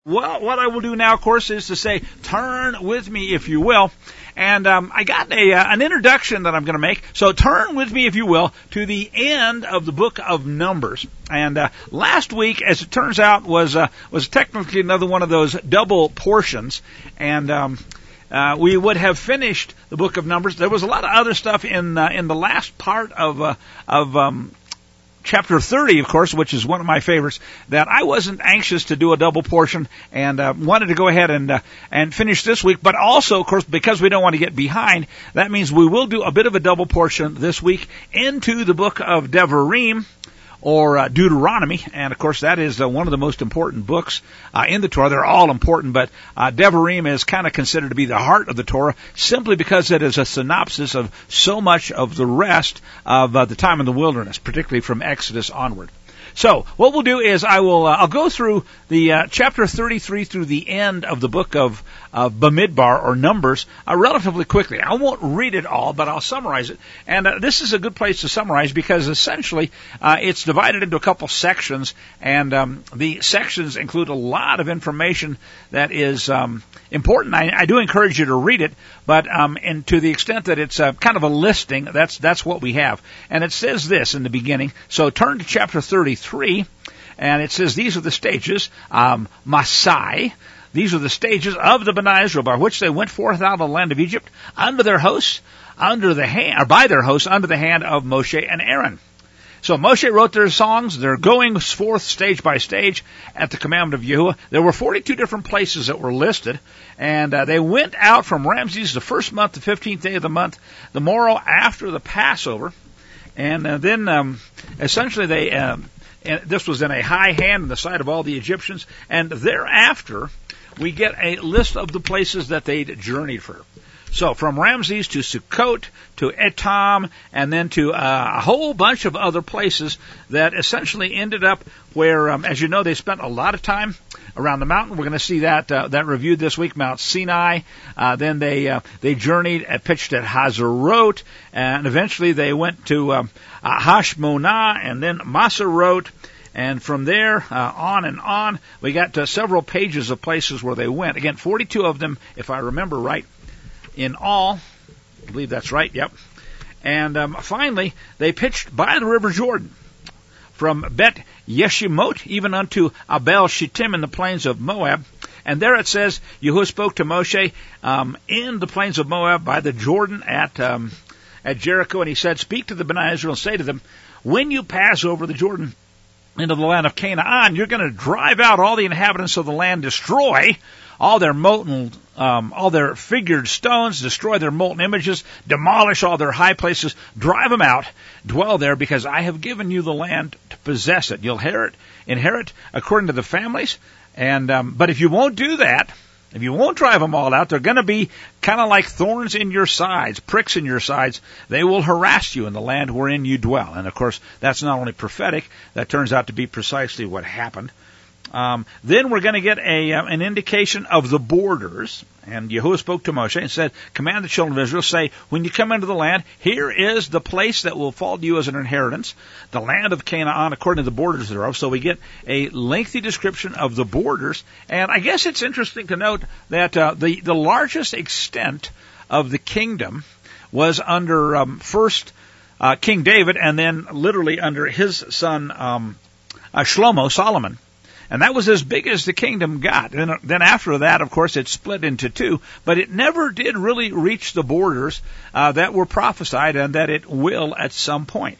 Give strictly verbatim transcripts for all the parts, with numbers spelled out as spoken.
Well, what I will do now, of course, is to say, turn with me, if you will. And um, I got a uh, an introduction that I'm going to make. So turn with me, if you will, to the end of the book of Numbers. And uh, last week, as it turns out, was uh, was technically another one of those double portions. And um, uh, we would have finished the book of Numbers. There was a lot of other stuff in uh, in the last part of uh, of um, Chapter thirty, of course, which is one of my favorites, that I wasn't anxious to do a double portion and uh, wanted to go ahead and uh, and finish this week. But also, of course, because we don't want to get behind, that means we will do a bit of a double portion this week into the book of Devarim, or uh, Deuteronomy. And, of course, that is uh, one of the most important books uh, in the Torah. They're all important, but uh, Devarim is kind of considered to be the heart of the Torah simply because it is a synopsis of so much of the rest of uh, the time in the wilderness, particularly from Exodus onward. So what we'll do is I will uh, I'll go through the uh, chapter thirty-three through the end of the book of of Bamidbar, or Numbers, uh, relatively quickly. I won't read it all, but I'll summarize it. And uh, this is a good place to summarize because essentially uh, it's divided into a couple sections, and um, the sections include a lot of information that is um, important. I, I do encourage you to read it, but um, and to the extent that it's uh, kind of a listing, that's that's what we have. And it says this in the beginning. So turn to chapter thirty-three, and it says these are the stages, um, Masai. These are the stages of the Bnei Israel by which they went forth out of the land of Egypt under their hosts, under the hand, or by their hosts, under the hand of Moshe and Aaron. So Moshe wrote their songs. They're going forth stage by stage at the commandment of Yahuwah. There were forty-two different places that were listed, and uh, they went out from Ramses the first month, the fifteenth day of the month, the morrow after the Passover, and uh, then um, essentially they. Um, and this was in a high hand in the sight of all the Egyptians, and thereafter we get a list of the places that they'd journeyed for. So from Ramses to Sukkot to Etam, and then to uh, a whole bunch of other places that essentially ended up where, um, as you know, they spent a lot of time around the mountain. We're going to see that uh, that reviewed this week, Mount Sinai. Uh, then they uh, they journeyed, uh, pitched at Hazarot, and eventually they went to um, uh, Hashmonah, and then Masarot. And from there, uh, on and on, we got uh, several pages of places where they went. Again, forty-two of them, if I remember right, in all. I believe that's right, yep. And um, finally, they pitched by the river Jordan, from Bet Yeshimot even unto Abel Shittim in the plains of Moab. And there it says, Yahuwah spoke to Moshe um, in the plains of Moab by the Jordan at um, at Jericho, and he said, speak to the Bnei Israel and say to them, when you pass over the Jordan into the land of Canaan, you're going to drive out all the inhabitants of the land, destroy all their molten, um, all their figured stones, destroy their molten images, demolish all their high places, drive them out, dwell there, because I have given you the land to possess it. You'll inherit, inherit according to the families. And um, but if you won't do that, if you won't drive them all out, they're going to be kind of like thorns in your sides, pricks in your sides. They will harass you in the land wherein you dwell. And, of course, that's not only prophetic. That turns out to be precisely what happened. Um, then we're going to get a uh, an indication of the borders. And Yahuwah spoke to Moshe and said, command the children of Israel, say, when you come into the land, here is the place that will fall to you as an inheritance, the land of Canaan, according to the borders thereof. So we get a lengthy description of the borders. And I guess it's interesting to note that uh, the, the largest extent of the kingdom was under um, first uh, King David, and then literally under his son um, uh, Shlomo, Solomon. And that was as big as the kingdom got. And then after that, of course, it split into two. But it never did really reach the borders uh, that were prophesied, and that it will at some point.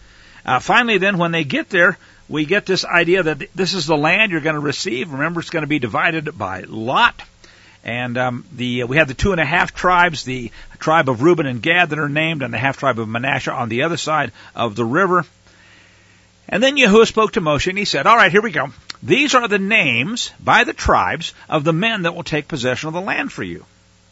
Uh, finally, then, when they get there, we get this idea that this is the land you're going to receive. Remember, it's going to be divided by lot. And um, the we have the two and a half tribes, the tribe of Reuben and Gad that are named, and the half tribe of Manasseh on the other side of the river. And then Yahuwah spoke to Moshe, and he said, all right, here we go. These are the names by the tribes of the men that will take possession of the land for you.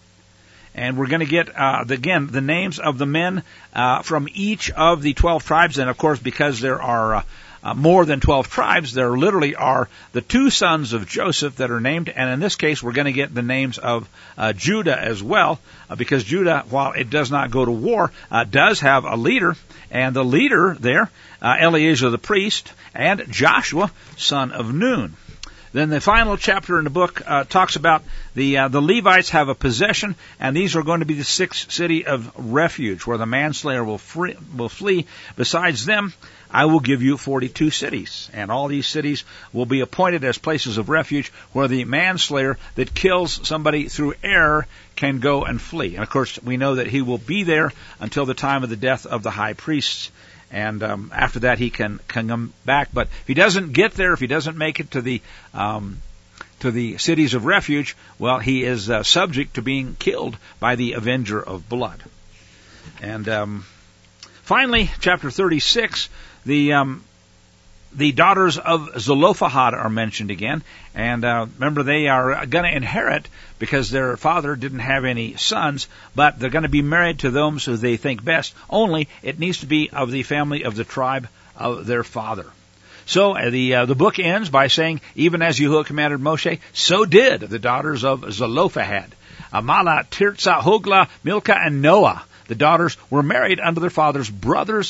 And we're going to get, uh, the, again, the names of the men uh, from each of the twelve tribes. And, of course, because there are uh, uh, more than twelve tribes, there literally are the two sons of Joseph that are named. And in this case, we're going to get the names of uh, Judah as well, uh, because Judah, while it does not go to war, uh, does have a leader. And the leader there, uh, Eleazar the priest, and Joshua, son of Nun. Then the final chapter in the book uh, talks about the uh, the Levites have a possession, and these are going to be the sixth city of refuge, where the manslayer will free, will flee. Besides them, I will give you forty-two cities, and all these cities will be appointed as places of refuge where the manslayer that kills somebody through error can go and flee. And of course, we know that he will be there until the time of the death of the high priests. And um, after that, he can, can come back. But if he doesn't get there, if he doesn't make it to the um, to the cities of refuge, well, he is uh, subject to being killed by the avenger of blood. And um, finally, chapter thirty-six, the um, the daughters of Zelophehad are mentioned again. And uh, remember, they are going to inherit because their father didn't have any sons, but they're going to be married to those who they think best. Only it needs to be of the family of the tribe of their father. So uh, the uh, the book ends by saying, even as Yahuwah commanded Moshe, so did the daughters of Zelophehad. Amala, Tirzah, Hoglah, Milcah, and Noah. The daughters were married unto their father's brothers'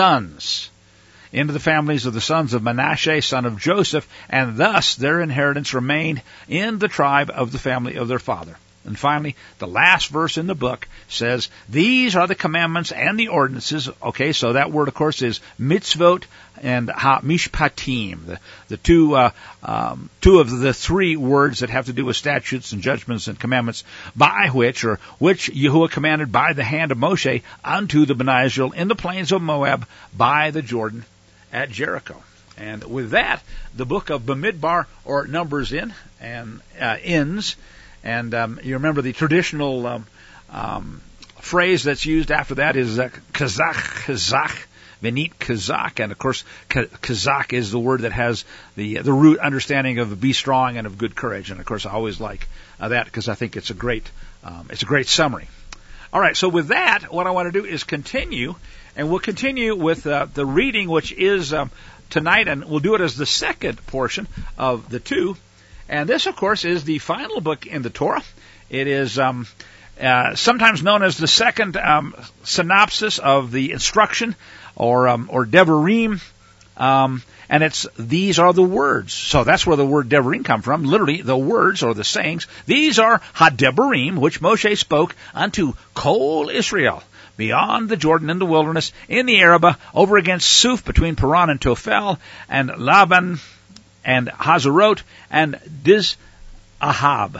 sons, into the families of the sons of Manasseh, son of Joseph, and thus their inheritance remained in the tribe of the family of their father. And finally, the last verse in the book says, these are the commandments and the ordinances. Okay, so that word, of course, is mitzvot and ha-mishpatim, the, the two, uh, um, two of the three words that have to do with statutes and judgments and commandments, by which, or which Yahuwah commanded by the hand of Moshe unto the Bnei Israel in the plains of Moab by the Jordan at Jericho. And with that, the book of Bamidbar, or Numbers, in and uh, ends. And um, you remember the traditional um, um, phrase that's used after that is uh, kazach, kazach, venit kazach. And of course, kazach is the word that has the the root understanding of be strong and of good courage. And of course, I always like uh, that because I think it's a great um, it's a great summary. All right, so with that, what I want to do is continue, and we'll continue with uh, the reading, which is um, tonight, and we'll do it as the second portion of the two. And this, of course, is the final book in the Torah. It is um, uh, sometimes known as the second um, synopsis of the instruction, or um, or Devarim, um, and it's these are the words. So that's where the word Devarim come from. Literally, the words or the sayings. These are Hadevarim, which Moshe spoke unto Kol Israel beyond the Jordan in the wilderness, in the Arabah, over against Suf, between Paran and Tophel, and Laban, and Hazarot, and Diz-Ahab.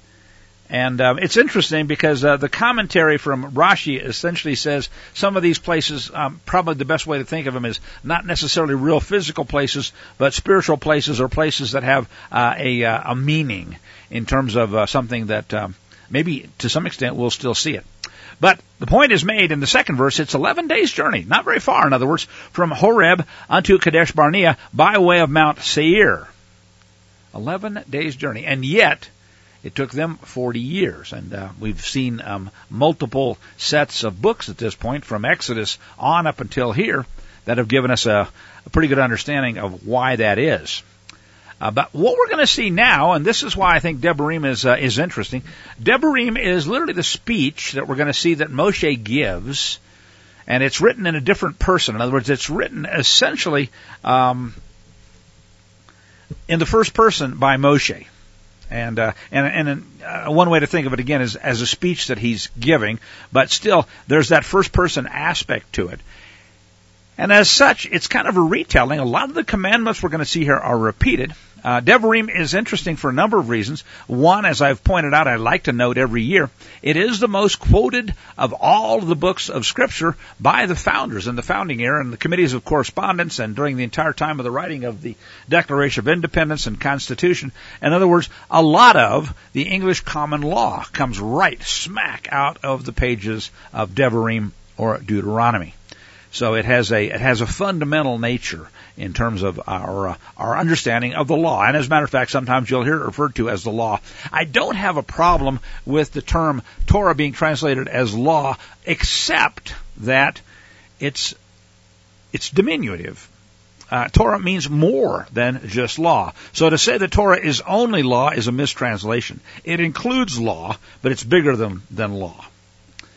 And um, it's interesting because uh, the commentary from Rashi essentially says some of these places, um, probably the best way to think of them is not necessarily real physical places, but spiritual places, or places that have uh, a, uh, a meaning in terms of uh, something that um, maybe to some extent we'll still see it. But the point is made in the second verse. It's eleven days' journey, not very far, in other words, from Horeb unto Kadesh Barnea by way of Mount Seir. eleven days' journey. And yet, it took them forty years. And uh, we've seen um, multiple sets of books at this point, from Exodus on up until here, that have given us a, a pretty good understanding of why that is. Uh, but what we're going to see now, and this is why I think Devarim is uh, is interesting, Devarim is literally the speech that we're going to see that Moshe gives, and it's written in a different person. In other words, it's written essentially um, in the first person by Moshe. And uh, and and uh, one way to think of it again is as a speech that he's giving, but still there's that first person aspect to it. And as such, it's kind of a retelling. A lot of the commandments we're going to see here are repeated. Uh, Devarim is interesting for a number of reasons. One, as I've pointed out, I like to note every year, it is the most quoted of all of the books of Scripture by the founders in the founding era and the committees of correspondence, and during the entire time of the writing of the Declaration of Independence and Constitution. In other words, a lot of the English common law comes right smack out of the pages of Devarim or Deuteronomy. So it has a it has a fundamental nature in terms of our uh, our understanding of the law. And as a matter of fact, sometimes you'll hear it referred to as the law. I don't have a problem with the term Torah being translated as law, except that it's it's diminutive. Uh, Torah means more than just law. So to say that Torah is only law is a mistranslation. It includes law, but it's bigger than than law.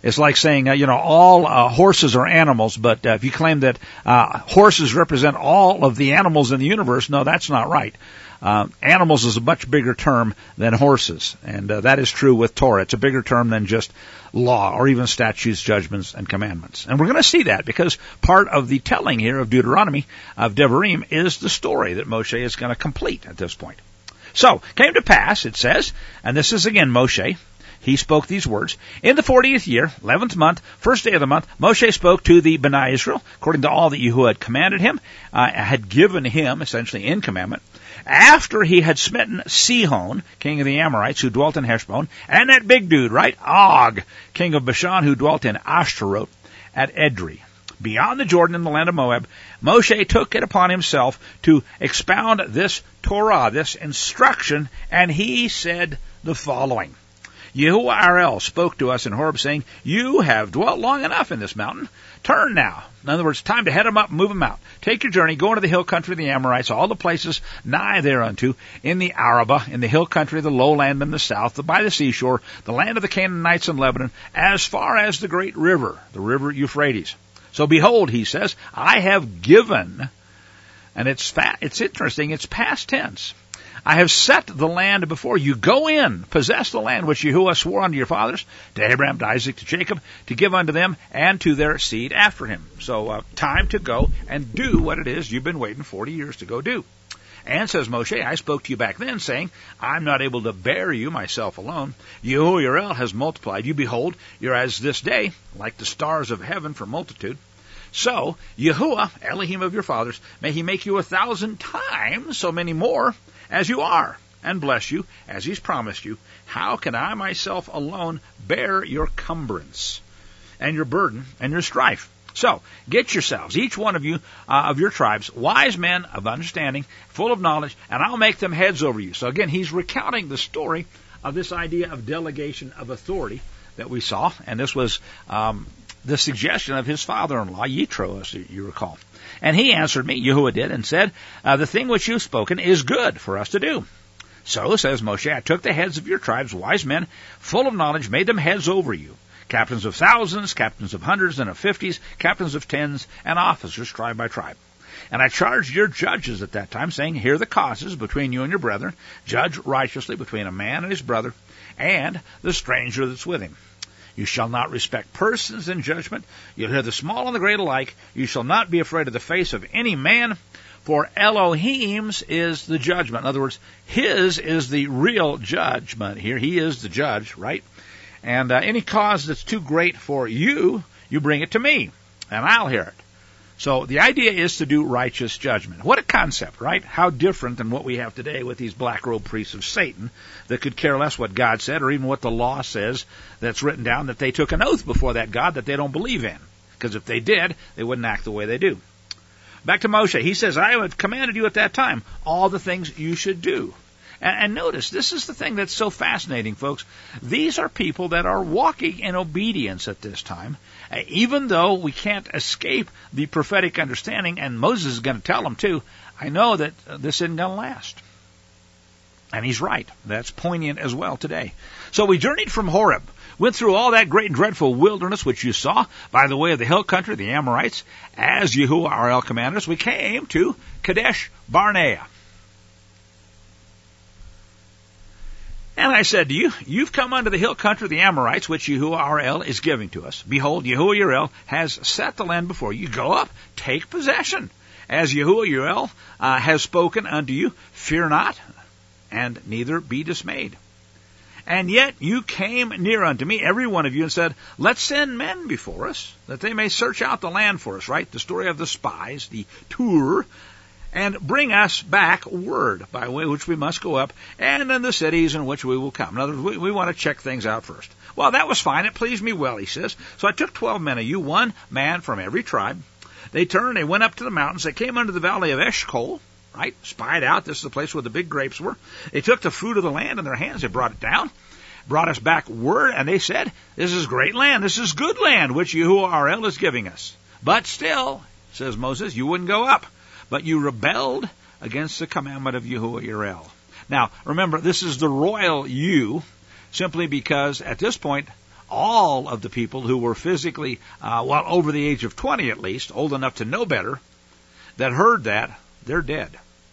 It's like saying, uh, you know, all uh, horses are animals, but uh, if you claim that uh, horses represent all of the animals in the universe, no, that's not right. Uh, animals is a much bigger term than horses, and uh, that is true with Torah. It's a bigger term than just law or even statutes, judgments, and commandments. And we're going to see that because part of the telling here of Deuteronomy, of Devarim, is the story that Moshe is going to complete at this point. So, came to pass, it says, and this is again Moshe, he spoke these words, in the fortieth year, eleventh month, first day of the month, Moshe spoke to the Bnei Israel, according to all that Yahuwah had commanded him, uh, had given him, essentially in commandment, after he had smitten Sihon, king of the Amorites, who dwelt in Heshbon, and that big dude, right, Og, king of Bashan, who dwelt in Ashtaroth, at Edrei. Beyond the Jordan in the land of Moab, Moshe took it upon himself to expound this Torah, this instruction, and he said the following. Yahuwah our El spoke to us in Horeb, saying, you have dwelt long enough in this mountain. Turn now. In other words, time to head them up and move them out. Take your journey, go into the hill country of the Amorites, all the places nigh thereunto, in the Arabah, in the hill country of the lowland in the south, by the seashore, the land of the Canaanites in Lebanon, as far as the great river, the river Euphrates. So behold, he says, I have given, and it's fa- it's interesting, it's past tense. I have set the land before you. Go in, possess the land which Yahuwah swore unto your fathers, to Abraham, to Isaac, to Jacob, to give unto them and to their seed after him. So uh, time to go and do what it is you've been waiting forty years to go do. And says Moshe, I spoke to you back then, saying, I'm not able to bear you myself alone. Yahuwah your El has multiplied you. Behold, you're as this day, like the stars of heaven for multitude. So, Yahuwah, Elohim of your fathers, may he make you a thousand times so many more as you are, and bless you, as he's promised you. How can I myself alone bear your cumbrance, and your burden, and your strife? So, get yourselves, each one of you, uh, of your tribes, wise men of understanding, full of knowledge, and I'll make them heads over you. So again, he's recounting the story of this idea of delegation of authority that we saw, and this was um, the suggestion of his father-in-law, Yitro, as you recall. And he answered me, Yahuwah did, and said, uh, the thing which you've spoken is good for us to do. So, says Moshe, I took the heads of your tribes, wise men, full of knowledge, made them heads over you, captains of thousands, captains of hundreds and of fifties, captains of tens, and officers tribe by tribe. And I charged your judges at that time, saying, hear the causes between you and your brethren, judge righteously between a man and his brother, and the stranger that's with him. You shall not respect persons in judgment. You'll hear the small and the great alike. You shall not be afraid of the face of any man, for Elohim's is the judgment. In other words, his is the real judgment here. He is the judge, right? And uh, any cause that's too great for you, you bring it to me, and I'll hear it. So the idea is to do righteous judgment. What a concept, right? How different than what we have today with these black-robed priests of Satan that could care less what God said or even what the law says that's written down, that they took an oath before that God that they don't believe in. Because if they did, they wouldn't act the way they do. Back to Moshe. He says, I have commanded you at that time all the things you should do. And, and notice, this is the thing that's so fascinating, folks. These are people that are walking in obedience at this time. Even though we can't escape the prophetic understanding, and Moses is going to tell them too, I know that this isn't going to last. And he's right. That's poignant as well today. So we journeyed from Horeb, went through all that great and dreadful wilderness which you saw by the way of the hill country, the Amorites, as Yahuwah our El commanded us. We came to Kadesh Barnea. And I said to you, you've come unto the hill country of the Amorites, which Yahuwah our El is giving to us. Behold, Yahuwah your El has set the land before you. Go up, take possession. As Yahuwah your El uh, has spoken unto you, fear not, and neither be dismayed. And yet you came near unto me, every one of you, and said, let's send men before us, that they may search out the land for us, right? The story of the spies, the tour, and bring us back word by way which we must go up, and in the cities in which we will come. In other words, we, we want to check things out first. Well, that was fine. It pleased me well, he says. So I took twelve men of you, one man from every tribe. They turned, they went up to the mountains. They came under the valley of Eshcol, right? Spied out. This is the place where the big grapes were. They took the fruit of the land in their hands. They brought it down, brought us back word, and they said, this is great land. This is good land, which Yahuwah our El is giving us. But still, says Moses, you wouldn't go up. But you rebelled against the commandment of Yahuwah your El. Now, remember, this is the royal you, simply because at this point, all of the people who were physically, uh, well, over the age of twenty at least, old enough to know better, that heard that, they're dead.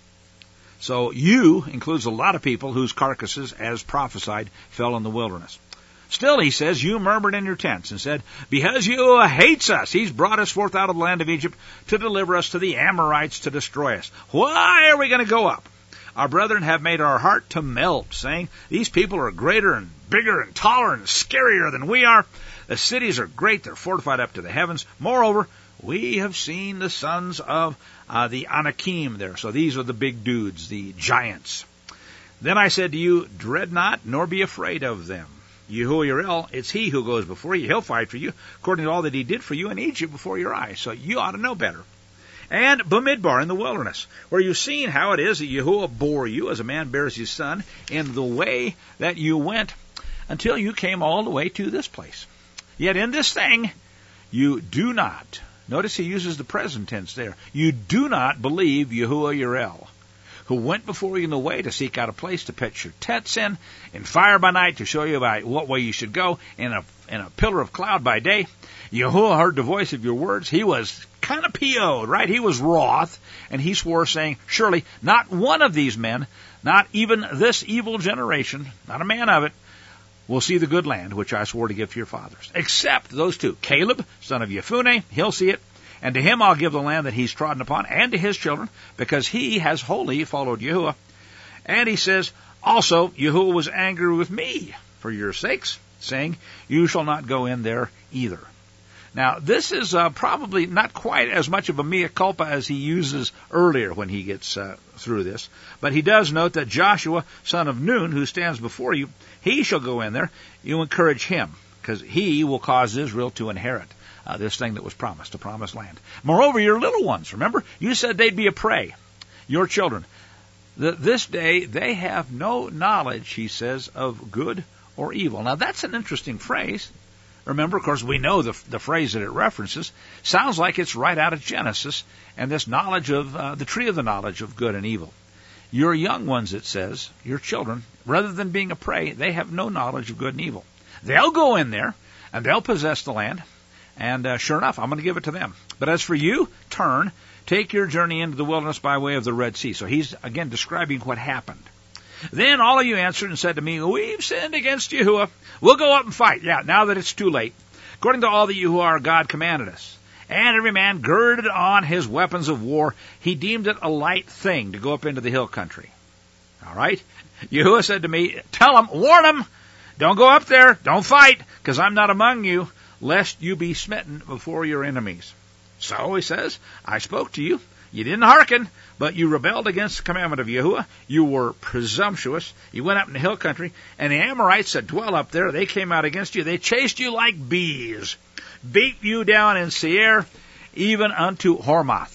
So you includes a lot of people whose carcasses, as prophesied, fell in the wilderness. Still, he says, you murmured in your tents and said, because Yahuwah hates us, he's brought us forth out of the land of Egypt to deliver us to the Amorites to destroy us. Why are we going to go up? Our brethren have made our heart to melt, saying, these people are greater and bigger and taller and scarier than we are. The cities are great, they're fortified up to the heavens. Moreover, we have seen the sons of uh, the Anakim there. So these are the big dudes, the giants. Then I said to you, dread not, nor be afraid of them. Yahuwah your El, it's he who goes before you. He'll fight for you, according to all that he did for you in Egypt before your eyes. So you ought to know better. And Bamidbar in the wilderness, where you've seen how it is that Yahuwah bore you, as a man bears his son, in the way that you went, until you came all the way to this place. Yet in this thing, you do not, notice he uses the present tense there, you do not believe Yahuwah your El, who went before you in the way to seek out a place to pitch your tents in, in fire by night to show you by what way you should go, in a, in a pillar of cloud by day. Yahuwah heard the voice of your words. He was kind of P O'd, right? He was wroth, and he swore, saying, surely not one of these men, not even this evil generation, not a man of it, will see the good land which I swore to give to your fathers, except those two, Caleb, son of Yefuneh, he'll see it, and to him I'll give the land that he's trodden upon, and to his children, because he has wholly followed Yahuwah. And he says, also, Yahuwah was angry with me for your sakes, saying, you shall not go in there either. Now, this is uh, probably not quite as much of a mea culpa as he uses earlier when he gets uh, through this. But he does note that Joshua, son of Nun, who stands before you, he shall go in there. You encourage him, because he will cause Israel to inherit uh, this thing that was promised, the promised land. Moreover, your little ones, remember, you said they'd be a prey, your children. The, this day they have no knowledge, he says, of good or evil. Now, that's an interesting phrase. Remember, of course, we know the, the phrase that it references. Sounds like it's right out of Genesis, and this knowledge of, uh, the tree of the knowledge of good and evil. Your young ones, it says, your children, rather than being a prey, they have no knowledge of good and evil. They'll go in there, and they'll possess the land, and uh, sure enough, I'm going to give it to them. But as for you, turn, take your journey into the wilderness by way of the Red Sea. So he's, again, describing what happened. Then all of you answered and said to me, we've sinned against Yahuwah. We'll go up and fight. Yeah, now that it's too late. According to all that Yahuwah our God commanded us. And every man girded on his weapons of war. He deemed it a light thing to go up into the hill country. All right? Yahuwah said to me, tell them, warn them, don't go up there, don't fight, because I'm not among you, lest you be smitten before your enemies. So, he says, I spoke to you. You didn't hearken, but you rebelled against the commandment of Yahuwah. You were presumptuous. You went up in the hill country, and the Amorites that dwell up there, they came out against you. They chased you like bees, beat you down in Seir, even unto Hormath.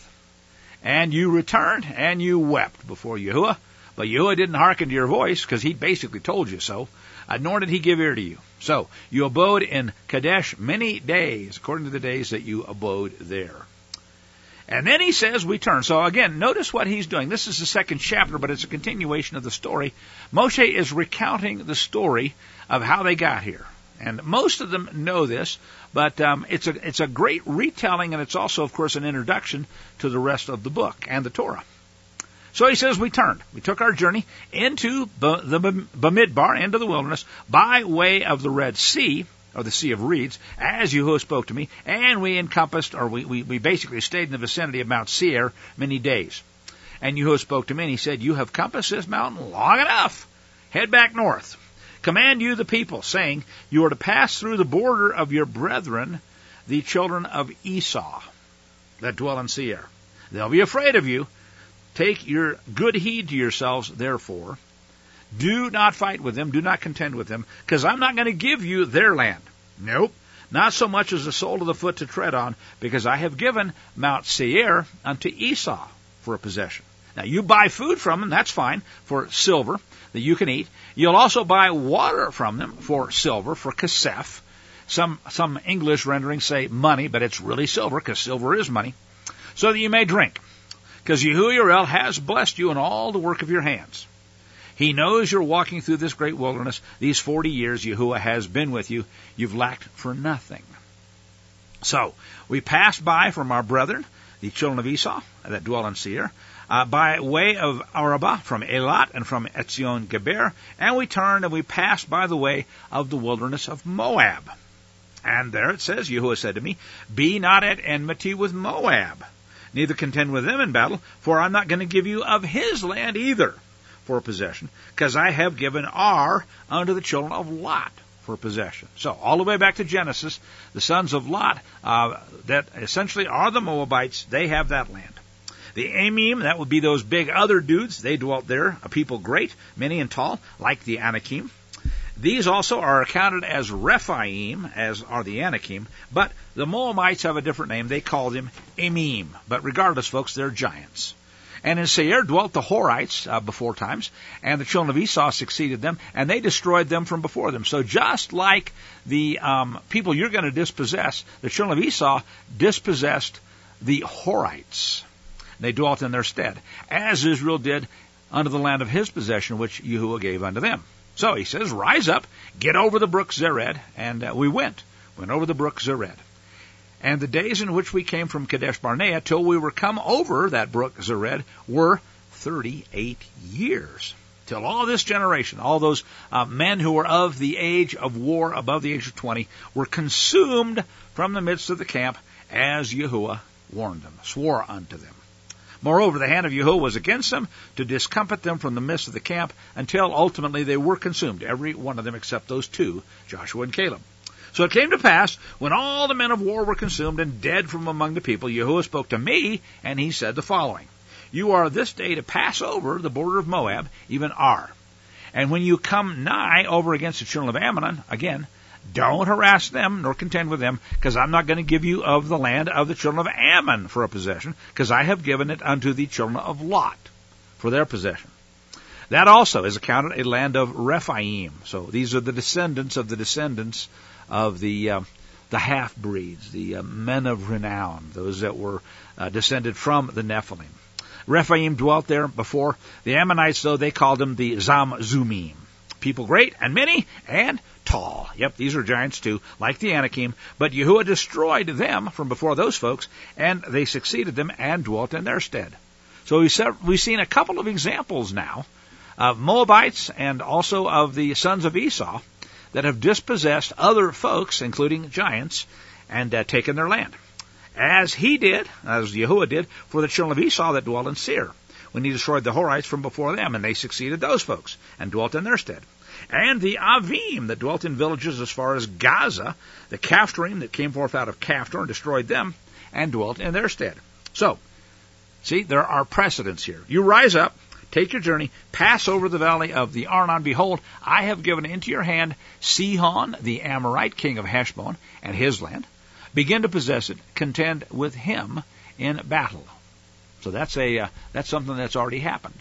And you returned, and you wept before Yahuwah. But Yahuwah didn't hearken to your voice, because he basically told you so, nor did he give ear to you. So, you abode in Kadesh many days, according to the days that you abode there. And then he says we turn. So again, notice what he's doing. This is the second chapter, but it's a continuation of the story. Moshe is recounting the story of how they got here. And most of them know this, but um, it's a it's a great retelling, and it's also, of course, an introduction to the rest of the book and the Torah. So he says we turned. We took our journey into the Bamidbar, into the wilderness, by way of the Red Sea, or the Sea of Reeds, as Yahuwah spoke to me, and we encompassed, or we, we, we basically stayed in the vicinity of Mount Seir many days. And Yahuwah spoke to me, and he said, you have compassed this mountain long enough. Head back north. Command you the people, saying, you are to pass through the border of your brethren, the children of Esau, that dwell in Seir. They'll be afraid of you. Take your good heed to yourselves, therefore. Do not fight with them, do not contend with them, because I'm not going to give you their land. Nope, not so much as the sole of the foot to tread on, because I have given Mount Seir unto Esau for a possession. Now, you buy food from them, that's fine, for silver that you can eat. You'll also buy water from them for silver, for kasef. Some, some English renderings say money, but it's really silver, because silver is money, so that you may drink, because Yahuwah your El has blessed you in all the work of your hands. He knows you're walking through this great wilderness. These forty years Yahuwah has been with you. You've lacked for nothing. So, we passed by from our brethren, the children of Esau, that dwell in Seir, uh, by way of Arabah, from Elat and from Etzion Geber, and we turned and we passed by the way of the wilderness of Moab. And there it says, Yahuwah said to me, be not at enmity with Moab, neither contend with them in battle, for I'm not going to give you of his land either for possession, because I have given Ar unto the children of Lot for possession. So, all the way back to Genesis, the sons of Lot, uh, that essentially are the Moabites, they have that land. The Amim, that would be those big other dudes, they dwelt there, a people great, many and tall, like the Anakim. These also are accounted as Rephaim, as are the Anakim, but the Moabites have a different name. They call them Amim. But regardless, folks, they're giants. And in Seir dwelt the Horites uh, before times, and the children of Esau succeeded them, and they destroyed them from before them. So just like the um, people you're going to dispossess, the children of Esau dispossessed the Horites. They dwelt in their stead, as Israel did unto the land of his possession, which Yahuwah gave unto them. So he says, rise up, get over the brook Zered, and uh, we went, went over the brook Zered. And the days in which we came from Kadesh Barnea till we were come over that brook Zered were thirty-eight years. Till all this generation, all those uh, men who were of the age of war, above the age of twenty, were consumed from the midst of the camp, as Yahuwah warned them, swore unto them. Moreover, the hand of Yahuwah was against them to discomfit them from the midst of the camp, until ultimately they were consumed, every one of them except those two, Joshua and Caleb. So it came to pass, when all the men of war were consumed and dead from among the people, Yahuwah spoke to me, and he said the following, you are this day to pass over the border of Moab, even Ar. And when you come nigh over against the children of Ammon, again, don't harass them, nor contend with them, because I'm not going to give you of the land of the children of Ammon for a possession, because I have given it unto the children of Lot for their possession. That also is accounted a land of Rephaim. So these are the descendants of the descendants of the uh, the half-breeds, the uh, men of renown, those that were uh, descended from the Nephilim. Rephaim dwelt there before. The Ammonites, though, they called them the Zamzumim. People great and many and tall. Yep, these are giants too, like the Anakim. But Yahuwah destroyed them from before those folks, and they succeeded them and dwelt in their stead. So we've seen a couple of examples now of Moabites and also of the sons of Esau that have dispossessed other folks, including giants, and uh, taken their land. As he did, as Yahuwah did, for the children of Esau that dwelt in Seir, when he destroyed the Horites from before them, and they succeeded those folks, and dwelt in their stead. And the Avim that dwelt in villages as far as Gaza, the Caphtorim that came forth out of Caphtor and destroyed them, and dwelt in their stead. So, see, there are precedents here. You rise up, take your journey, pass over the valley of the Arnon. Behold, I have given into your hand Sihon, the Amorite, king of Heshbon, and his land. Begin to possess it, contend with him in battle. So that's a uh, that's something that's already happened.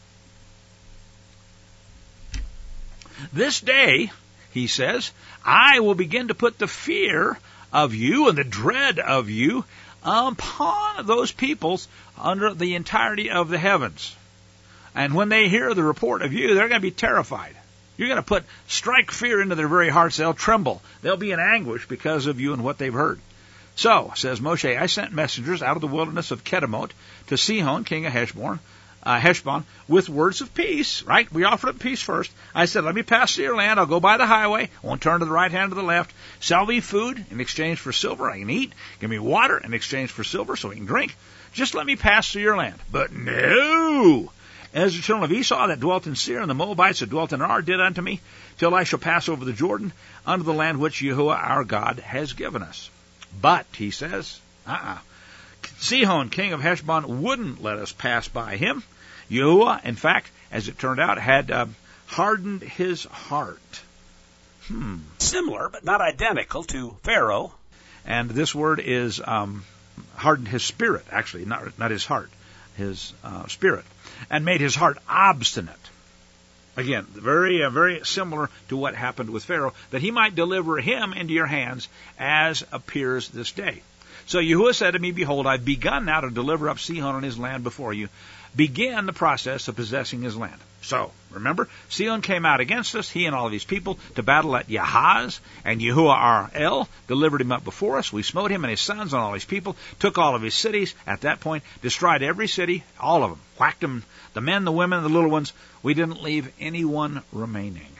This day, he says, I will begin to put the fear of you and the dread of you upon those peoples under the entirety of the heavens. And when they hear the report of you, they're going to be terrified. You're going to put strike fear into their very hearts. They'll tremble. They'll be in anguish because of you and what they've heard. So, says Moshe, I sent messengers out of the wilderness of Kedemoth to Sihon, king of Heshbon, uh, Heshbon, with words of peace, right? We offered up peace first. I said, let me pass through your land. I'll go by the highway. I won't turn to the right hand or the left. Sell me food in exchange for silver. I can eat. Give me water in exchange for silver so we can drink. Just let me pass through your land. But no! As the children of Esau that dwelt in Seir and the Moabites that dwelt in Ar did unto me, till I shall pass over the Jordan unto the land which Yahuwah our God has given us. But, he says, uh-uh. Sihon, king of Heshbon, wouldn't let us pass by him. Yahuwah, in fact, as it turned out, had uh, hardened his heart. Hmm. Similar, but not identical to Pharaoh. And this word is um, hardened his spirit, actually, not, not his heart, his uh, spirit. And made his heart obstinate. Again, very, uh, very similar to what happened with Pharaoh, that he might deliver him into your hands, as appears this day. So Yahuwah said to me, behold, I've begun now to deliver up Sihon and his land before you. Begin the process of possessing his land. So, remember, Sihon came out against us, he and all of his people, to battle at Yahaz, and Yahuah delivered him up before us. We smote him and his sons and all his people, took all of his cities. At that point, destroyed every city, all of them, whacked them, the men, the women, the little ones. We didn't leave anyone remaining.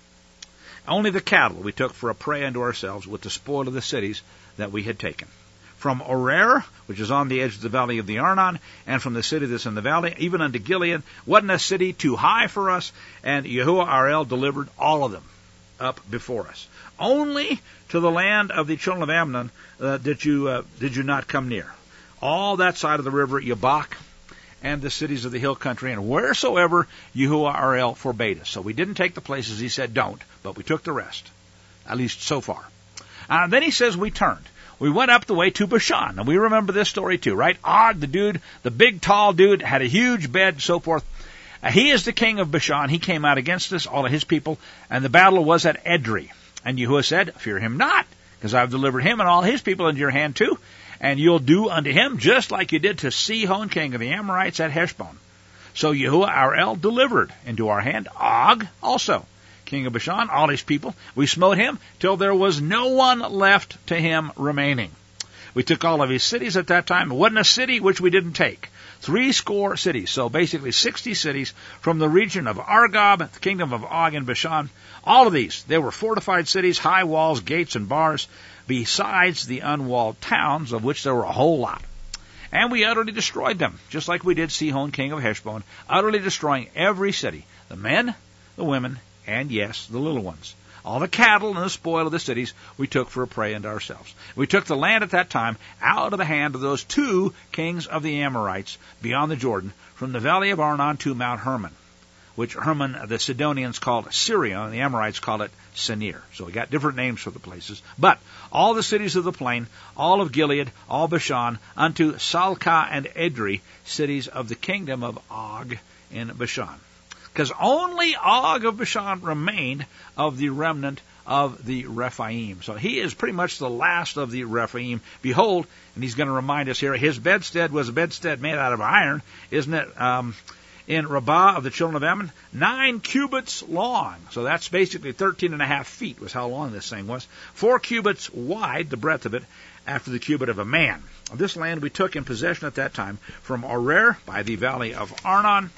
Only the cattle we took for a prey unto ourselves with the spoil of the cities that we had taken. From Aroer, which is on the edge of the valley of the Arnon, and from the city that's in the valley, even unto Gilead, wasn't a city too high for us, and Yahuah delivered all of them up before us. Only to the land of the children of Ammon uh, did you uh, did you not come near. All that side of the river, Yabok, and the cities of the hill country, and wheresoever Yahuah forbade us. So we didn't take the places he said don't, but we took the rest, at least so far. Uh, then he says we turned. We went up the way to Bashan, and we remember this story too, right? Og, the dude, the big tall dude, had a huge bed and so forth. Uh, he is the king of Bashan. He came out against us, all of his people, and the battle was at Edrei. And Yahuah said, fear him not, because I've delivered him and all his people into your hand too, and you'll do unto him just like you did to Sihon, king of the Amorites, at Heshbon. So Yahuah delivered into our hand Og also, king of Bashan, all his people. We smote him till there was no one left to him remaining. We took all of his cities at that time. It wasn't a city which we didn't take. Three score cities, so basically sixty cities from the region of Argob, the kingdom of Og and Bashan. All of these, they were fortified cities, high walls, gates, and bars, besides the unwalled towns, of which there were a whole lot. And we utterly destroyed them, just like we did Sihon, king of Heshbon, utterly destroying every city, the men, the women, and yes, the little ones. All the cattle and the spoil of the cities we took for a prey unto ourselves. We took the land at that time out of the hand of those two kings of the Amorites beyond the Jordan, from the valley of Arnon to Mount Hermon, which Hermon the Sidonians called Syria, and the Amorites called it Senir. So we got different names for the places. But all the cities of the plain, all of Gilead, all Bashan, unto Salcah and Edrei, cities of the kingdom of Og in Bashan. Because only Og of Bashan remained of the remnant of the Rephaim. So he is pretty much the last of the Rephaim. Behold, and he's going to remind us here, his bedstead was a bedstead made out of iron, isn't it? Um, in Rabbah of the children of Ammon, nine cubits long. So that's basically thirteen and a half feet was how long this thing was. Four cubits wide, the breadth of it, after the cubit of a man. This land we took in possession at that time from Aroer by the valley of Arnon,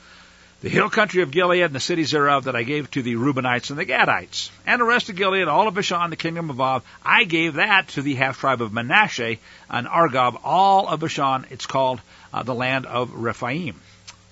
the hill country of Gilead and the cities thereof that I gave to the Reubenites and the Gadites. And the rest of Gilead, all of Bashan, the kingdom of Og, I gave that to the half-tribe of Manasseh and Argob, all of Bashan. It's called uh, the land of Rephaim.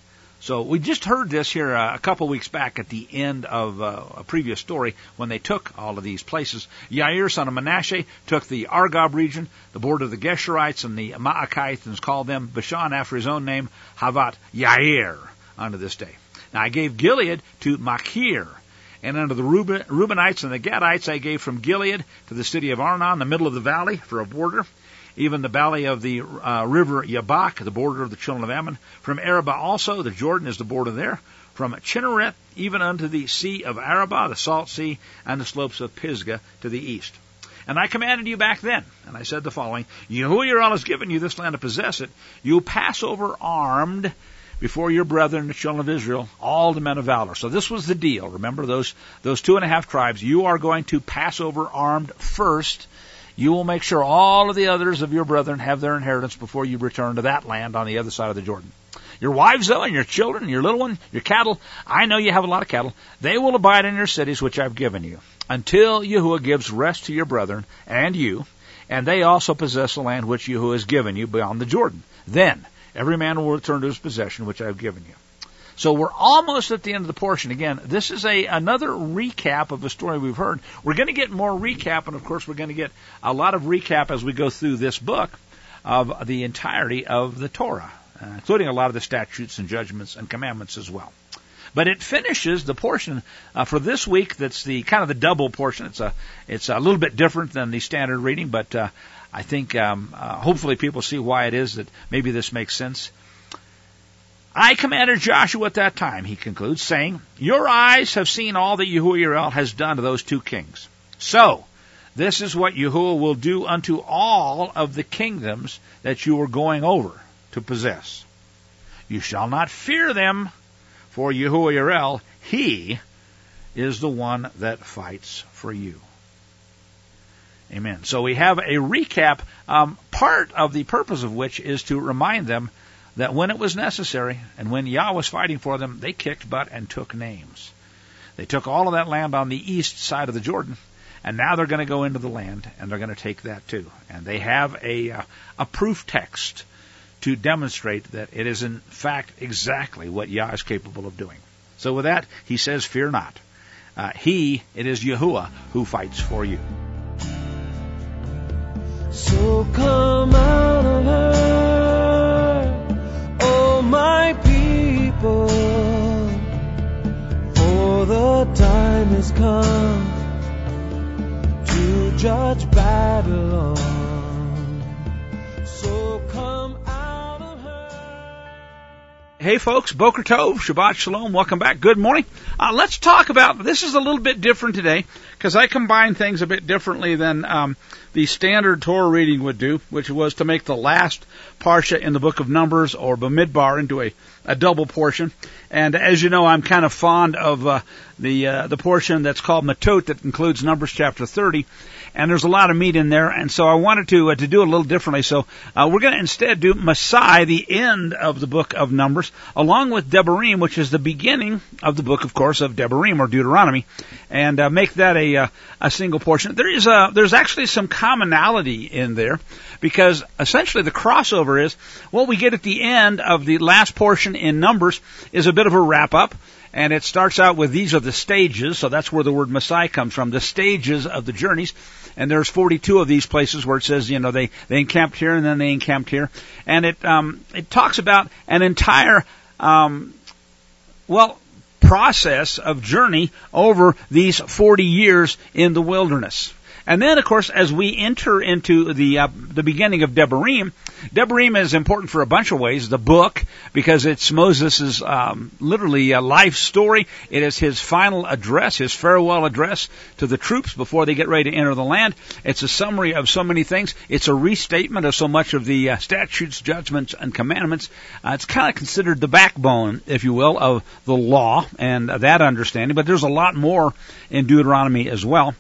So we just heard this here uh, a couple weeks back at the end of uh, a previous story when they took all of these places. Yair, son of Manasseh, took the Argob region, the border of the Geshurites and the Ma'akites, and called them Bashan after his own name, Havat Yair, unto this day. Now I gave Gilead to Machir, and unto the Reuben, Reubenites and the Gadites I gave from Gilead to the city of Arnon, the middle of the valley, for a border, even the valley of the uh, river Yabok, the border of the children of Ammon. From Arabah also, the Jordan is the border there. From Chinnereth, even unto the sea of Arabah, the salt sea, and the slopes of Pisgah to the east. And I commanded you back then, and I said the following, Yahuah has given you this land to possess it. You pass over armed before your brethren, the children of Israel, all the men of valor. So this was the deal. Remember, those those two and a half tribes, you are going to pass over armed first. You will make sure all of the others of your brethren have their inheritance before you return to that land on the other side of the Jordan. Your wives, though, and your children, and your little one, your cattle, I know you have a lot of cattle, they will abide in your cities which I've given you, until Yahuah gives rest to your brethren and you, and they also possess the land which Yahuah has given you beyond the Jordan. Then every man will return to his possession which I have given you. So we're almost at the end of the portion. Again, this is a another recap of a story we've heard. We're going to get more recap, and of course we're going to get a lot of recap as we go through this book of the entirety of the Torah, uh, including a lot of the statutes and judgments and commandments as well. But it finishes the portion uh, for this week. That's the kind of the double portion. It's a it's a little bit different than the standard reading, but uh, I think um, uh, hopefully people see why it is that maybe this makes sense. I commanded Joshua at that time, he concludes, saying, your eyes have seen all that Yahuah has done to those two kings. So, this is what Yahuah will do unto all of the kingdoms that you are going over to possess. You shall not fear them, for Yahuwah Yireh, He is the one that fights for you. Amen. So we have a recap, um, part of the purpose of which is to remind them that when it was necessary and when Yah was fighting for them, they kicked butt and took names. They took all of that land on the east side of the Jordan, and now they're going to go into the land, and they're going to take that too. And they have a, uh, a proof text to demonstrate that it is in fact exactly what Yah is capable of doing. So with that, he says, fear not. Uh, he, it is Yahuwah who fights for you. So come out of her, oh my people, for the time has come to judge Babylon. So come out of her. Hey folks, Boker Tov, Shabbat Shalom, welcome back, good morning. Uh, let's talk about, this is a little bit different today, because I combine things a bit differently than um, the standard Torah reading would do, which was to make the last parsha in the book of Numbers or Bamidbar into a, a double portion. And as you know, I'm kind of fond of uh, the uh, the portion that's called Matot that includes Numbers chapter thirty. And there's a lot of meat in there, and so I wanted to uh, to do it a little differently. So uh, we're going to instead do Masai, the end of the book of Numbers, along with Devarim, which is the beginning of the book, of course, of Devarim or Deuteronomy, and uh, make that a uh, a single portion. There is a there's actually some commonality in there, because essentially the crossover is what we get at the end of the last portion in Numbers is a bit of a wrap up. And it starts out with these are the stages, so that's where the word Messiah comes from, the stages of the journeys. And there's forty-two of these places where it says, you know, they, they encamped here and then they encamped here. And it um, it talks about an entire, um, well, process of journey over these forty years in the wilderness. And then, of course, as we enter into the uh, the beginning of Devarim, Devarim is important for a bunch of ways. The book, because it's Moses' um, literally a life story. It is his final address, his farewell address to the troops before they get ready to enter the land. It's a summary of so many things. It's a restatement of so much of the uh, statutes, judgments, and commandments. Uh, it's kind of considered the backbone, if you will, of the law and uh, that understanding. But there's a lot more in Deuteronomy as well.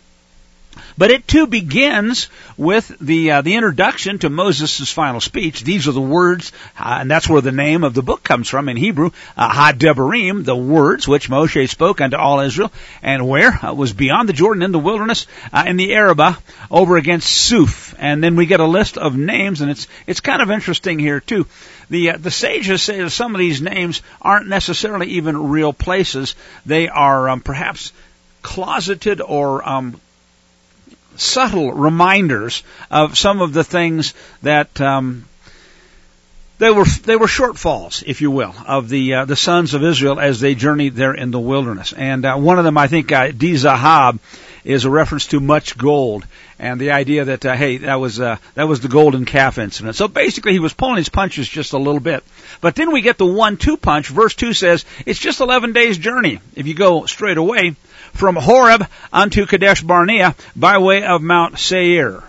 But it too begins with the uh, the introduction to Moses' final speech. These are the words, uh, and that's where the name of the book comes from in Hebrew, uh, Ha-Devarim, the words which Moshe spoke unto all Israel, and where? Uh, was beyond the Jordan in the wilderness, uh, in the Arabah, over against Suf. And then we get a list of names, and it's it's kind of interesting here too. The uh, the sages say that some of these names aren't necessarily even real places. They are um, perhaps closeted or um subtle reminders of some of the things that um, they were they were shortfalls, if you will, of the uh, the sons of Israel as they journeyed there in the wilderness. And uh, one of them, I think, uh, Di-Zahab, is a reference to much gold, and the idea that uh, hey, that was uh, that was the golden calf incident. So basically, he was pulling his punches just a little bit. But then we get the one-two punch. Verse two says it's just eleven days' journey if you go straight away from Horeb unto Kadesh Barnea by way of Mount Seir.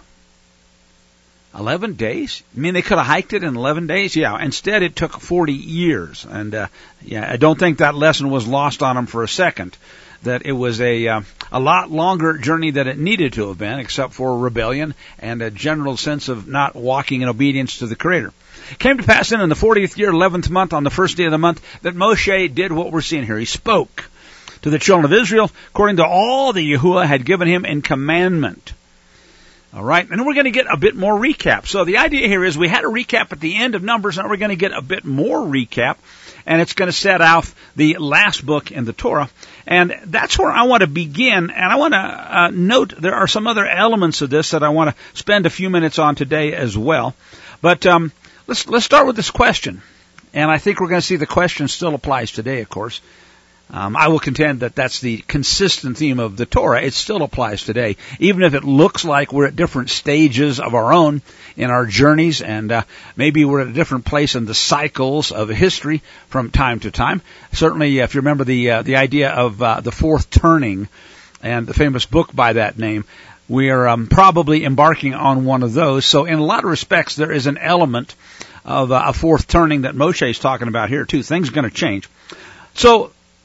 Eleven days? You mean they could have hiked it in eleven days? Yeah. Instead, it took forty years, and uh, yeah, I don't think that lesson was lost on them for a second. That it was a uh, a lot longer journey than it needed to have been, except for rebellion and a general sense of not walking in obedience to the Creator. It came to pass then in the fortieth year, eleventh month, on the first day of the month, that Moshe did what we're seeing here. He spoke to the children of Israel according to all that Yahuwah had given him in commandment. All right, and then we're going to get a bit more recap. So the idea here is we had a recap at the end of Numbers, and we're going to get a bit more recap, and it's going to set off the last book in the Torah. And that's where I want to begin, and I want to uh, note there are some other elements of this that I want to spend a few minutes on today as well. But um, let's let's start with this question, and I think we're going to see the question still applies today, of course. Um, I will contend that that's the consistent theme of the Torah. It still applies today, even if it looks like we're at different stages of our own in our journeys, and uh, maybe we're at a different place in the cycles of history from time to time. Certainly, if you remember the uh, the idea of uh, the fourth turning and the famous book by that name, we are um, probably embarking on one of those. So in a lot of respects, there is an element of uh, a fourth turning that Moshe is talking about here, too. Things are going to change. So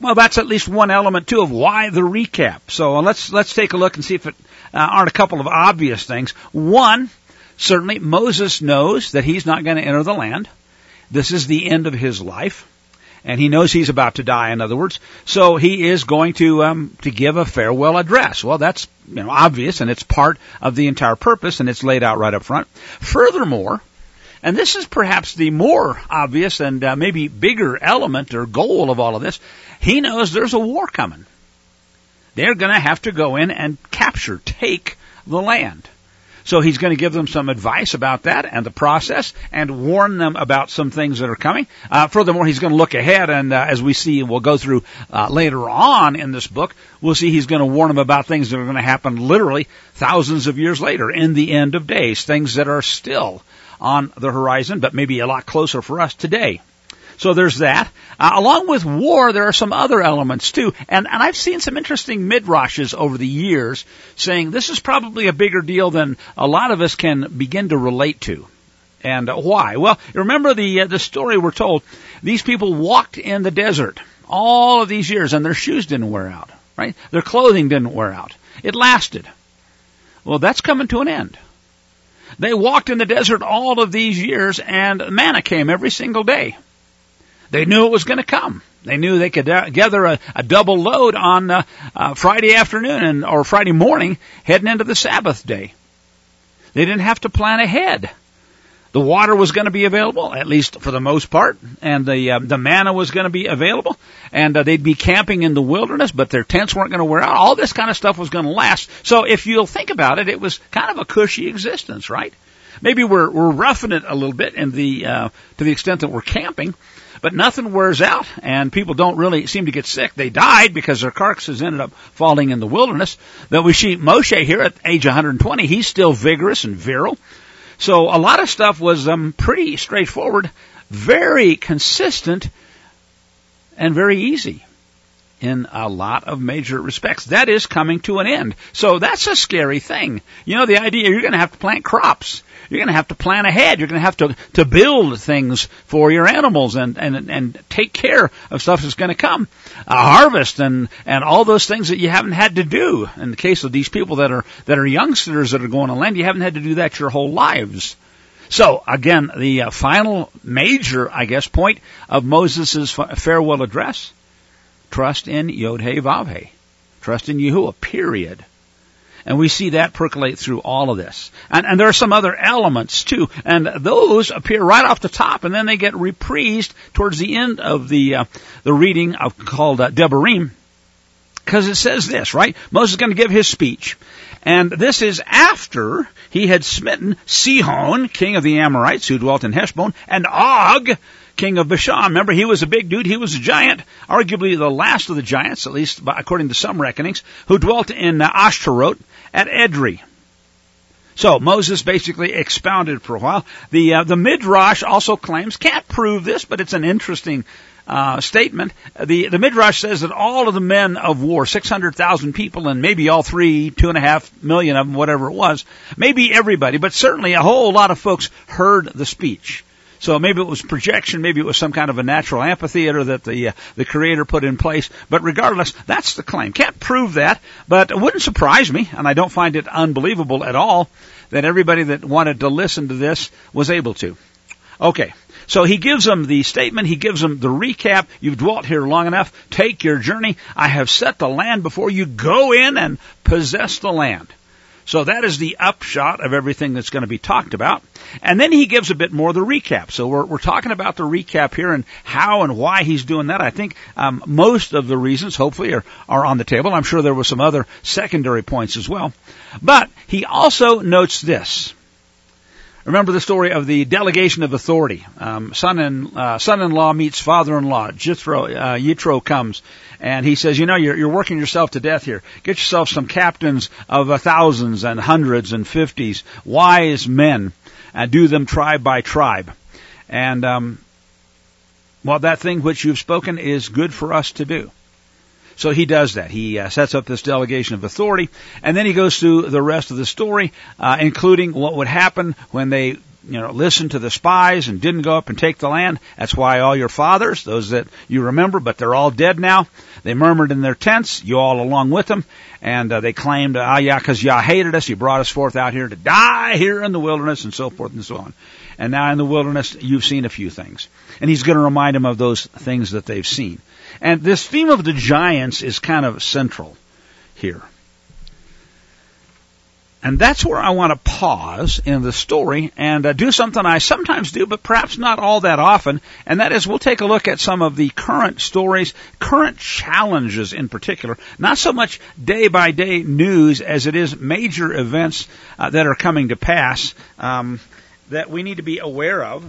Well, that's at least one element, too, of why the recap. So uh, let's let's take a look and see if it uh, aren't a couple of obvious things. One, certainly Moses knows that he's not going to enter the land. This is the end of his life, and he knows he's about to die, in other words. So he is going to um, to give a farewell address. Well, that's you know obvious, and it's part of the entire purpose, and it's laid out right up front. Furthermore, and this is perhaps the more obvious and uh, maybe bigger element or goal of all of this, he knows there's a war coming. They're going to have to go in and capture, take the land. So he's going to give them some advice about that and the process and warn them about some things that are coming. Uh, furthermore, he's going to look ahead, and uh, as we see, we'll go through uh, later on in this book, we'll see he's going to warn them about things that are going to happen literally thousands of years later in the end of days, things that are still on the horizon, but maybe a lot closer for us today. So there's that. Uh, along with war, there are some other elements too. And, and I've seen some interesting midrashes over the years saying this is probably a bigger deal than a lot of us can begin to relate to. And uh, why? Well, remember the uh, the story we're told. These people walked in the desert all of these years, and their shoes didn't wear out, right? Their clothing didn't wear out. It lasted. Well, that's coming to an end. They walked in the desert all of these years, and manna came every single day. They knew it was going to come. They knew they could uh, gather a, a double load on uh, uh, Friday afternoon and or Friday morning heading into the Sabbath day. They didn't have to plan ahead. The water was going to be available, at least for the most part, and the uh, the manna was going to be available, and uh, they'd be camping in the wilderness, but their tents weren't going to wear out. All this kind of stuff was going to last. So if you'll think about it, it was kind of a cushy existence, right? Maybe we're we're roughing it a little bit in the uh, to the extent that we're camping. But nothing wears out, and people don't really seem to get sick. They died because their carcasses ended up falling in the wilderness. Then we see Moshe here at age one hundred twenty. He's still vigorous and virile. So a lot of stuff was um, pretty straightforward, very consistent, and very easy in a lot of major respects. That is coming to an end. So that's a scary thing. You know, the idea you're going to have to plant crops. You're going to have to plan ahead. You're going to have to to build things for your animals and and and take care of stuff that's going to come, a harvest and and all those things that you haven't had to do. In the case of these people that are that are youngsters that are going to land, you haven't had to do that your whole lives. So again, the uh, final major, I guess, point of Moses' farewell address: trust in Yod-Heh Vav-Heh, trust in Yahuwah. Period. And we see that percolate through all of this. And, and there are some other elements, too. And those appear right off the top, and then they get reprised towards the end of the uh, the reading of called uh, Devarim. Because it says this, right? Moses is going to give his speech. And this is after he had smitten Sihon, king of the Amorites, who dwelt in Heshbon, and Og, king of Bashan. Remember, he was a big dude. He was a giant, arguably the last of the giants, at least according to some reckonings, who dwelt in uh, Ashtaroth at Edrei. So Moses basically expounded for a while. The uh, the Midrash also claims, can't prove this, but it's an interesting uh, statement. The the Midrash says that all of the men of war, six hundred thousand people, and maybe all three, two and a half million of them, whatever it was, maybe everybody, but certainly a whole lot of folks heard the speech. So maybe it was projection, maybe it was some kind of a natural amphitheater that the uh, the Creator put in place. But regardless, that's the claim. Can't prove that, but it wouldn't surprise me, and I don't find it unbelievable at all, that everybody that wanted to listen to this was able to. Okay, so he gives them the statement, he gives them the recap. You've dwelt here long enough. Take your journey. I have set the land before you. Go in and possess the land. So that is the upshot of everything that's going to be talked about. And then he gives a bit more of the recap. So we're, we're talking about the recap here and how and why he's doing that. I think um, most of the reasons, hopefully, are, are on the table. I'm sure there were some other secondary points as well. But he also notes this. Remember the story of the delegation of authority. Um, son and uh, son-in-law meets father-in-law. Jethro, uh, Yitro comes, and he says, "You know, you're, you're working yourself to death here. Get yourself some captains of uh, thousands and hundreds and fifties, wise men, and do them tribe by tribe. And um, well, that thing which you've spoken is good for us to do." So he does that. He uh, sets up this delegation of authority, and then he goes through the rest of the story, uh, including what would happen when they you know, listened to the spies and didn't go up and take the land. That's why all your fathers, those that you remember, but they're all dead now, they murmured in their tents, you all along with them, and uh, they claimed, ah, yeah, because Yah hated us, you brought us forth out here to die here in the wilderness, and so forth and so on. And now in the wilderness, you've seen a few things. And he's going to remind them of those things that they've seen. And this theme of the giants is kind of central here. And that's where I want to pause in the story and uh, do something I sometimes do, but perhaps not all that often, and that is we'll take a look at some of the current stories, current challenges in particular, not so much day-by-day news as it is major events uh, that are coming to pass um, that we need to be aware of,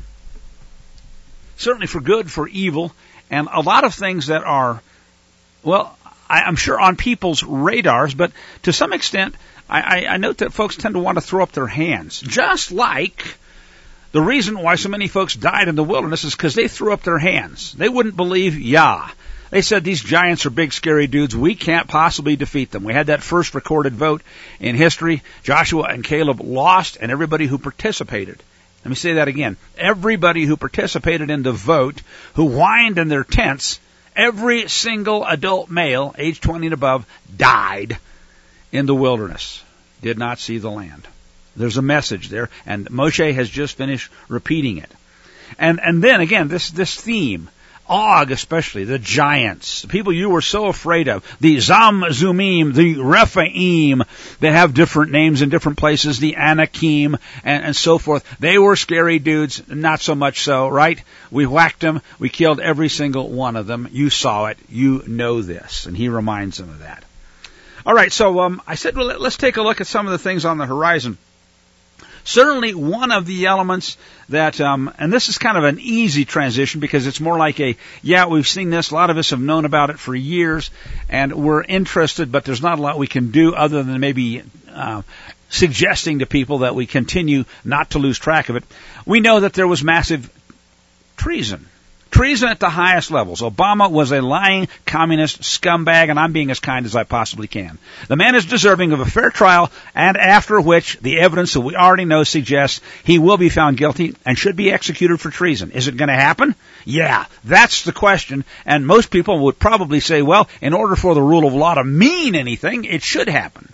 certainly for good, for evil, and a lot of things that are, well, I, I'm sure on people's radars, but to some extent, I, I note that folks tend to want to throw up their hands. Just like the reason why so many folks died in the wilderness is because they threw up their hands. They wouldn't believe Yah. They said, these giants are big, scary dudes. We can't possibly defeat them. We had that first recorded vote in history. Joshua and Caleb lost, and everybody who participated. Let me say that again. Everybody who participated in the vote, who whined in their tents, every single adult male, age twenty and above, died in the wilderness, did not see the land. There's a message there, and Moshe has just finished repeating it. And and then again, this this theme, Og especially, the giants, the people you were so afraid of, the Zamzumim, the Rephaim, they have different names in different places, the Anakim, and, and so forth. They were scary dudes, not so much so, right? We whacked them, we killed every single one of them. You saw it, you know this, and he reminds them of that. All right, so um, I said, well, let's take a look at some of the things on the horizon. Certainly one of the elements that, um, and this is kind of an easy transition because it's more like a, yeah, we've seen this, a lot of us have known about it for years, and we're interested, but there's not a lot we can do other than maybe uh, suggesting to people that we continue not to lose track of it. We know that there was massive treason. Treason at the highest levels. Obama was a lying communist scumbag, and I'm being as kind as I possibly can. The man is deserving of a fair trial, and after which the evidence that we already know suggests he will be found guilty and should be executed for treason. Is it going to happen? Yeah, that's the question, and most people would probably say, well, in order for the rule of law to mean anything, it should happen.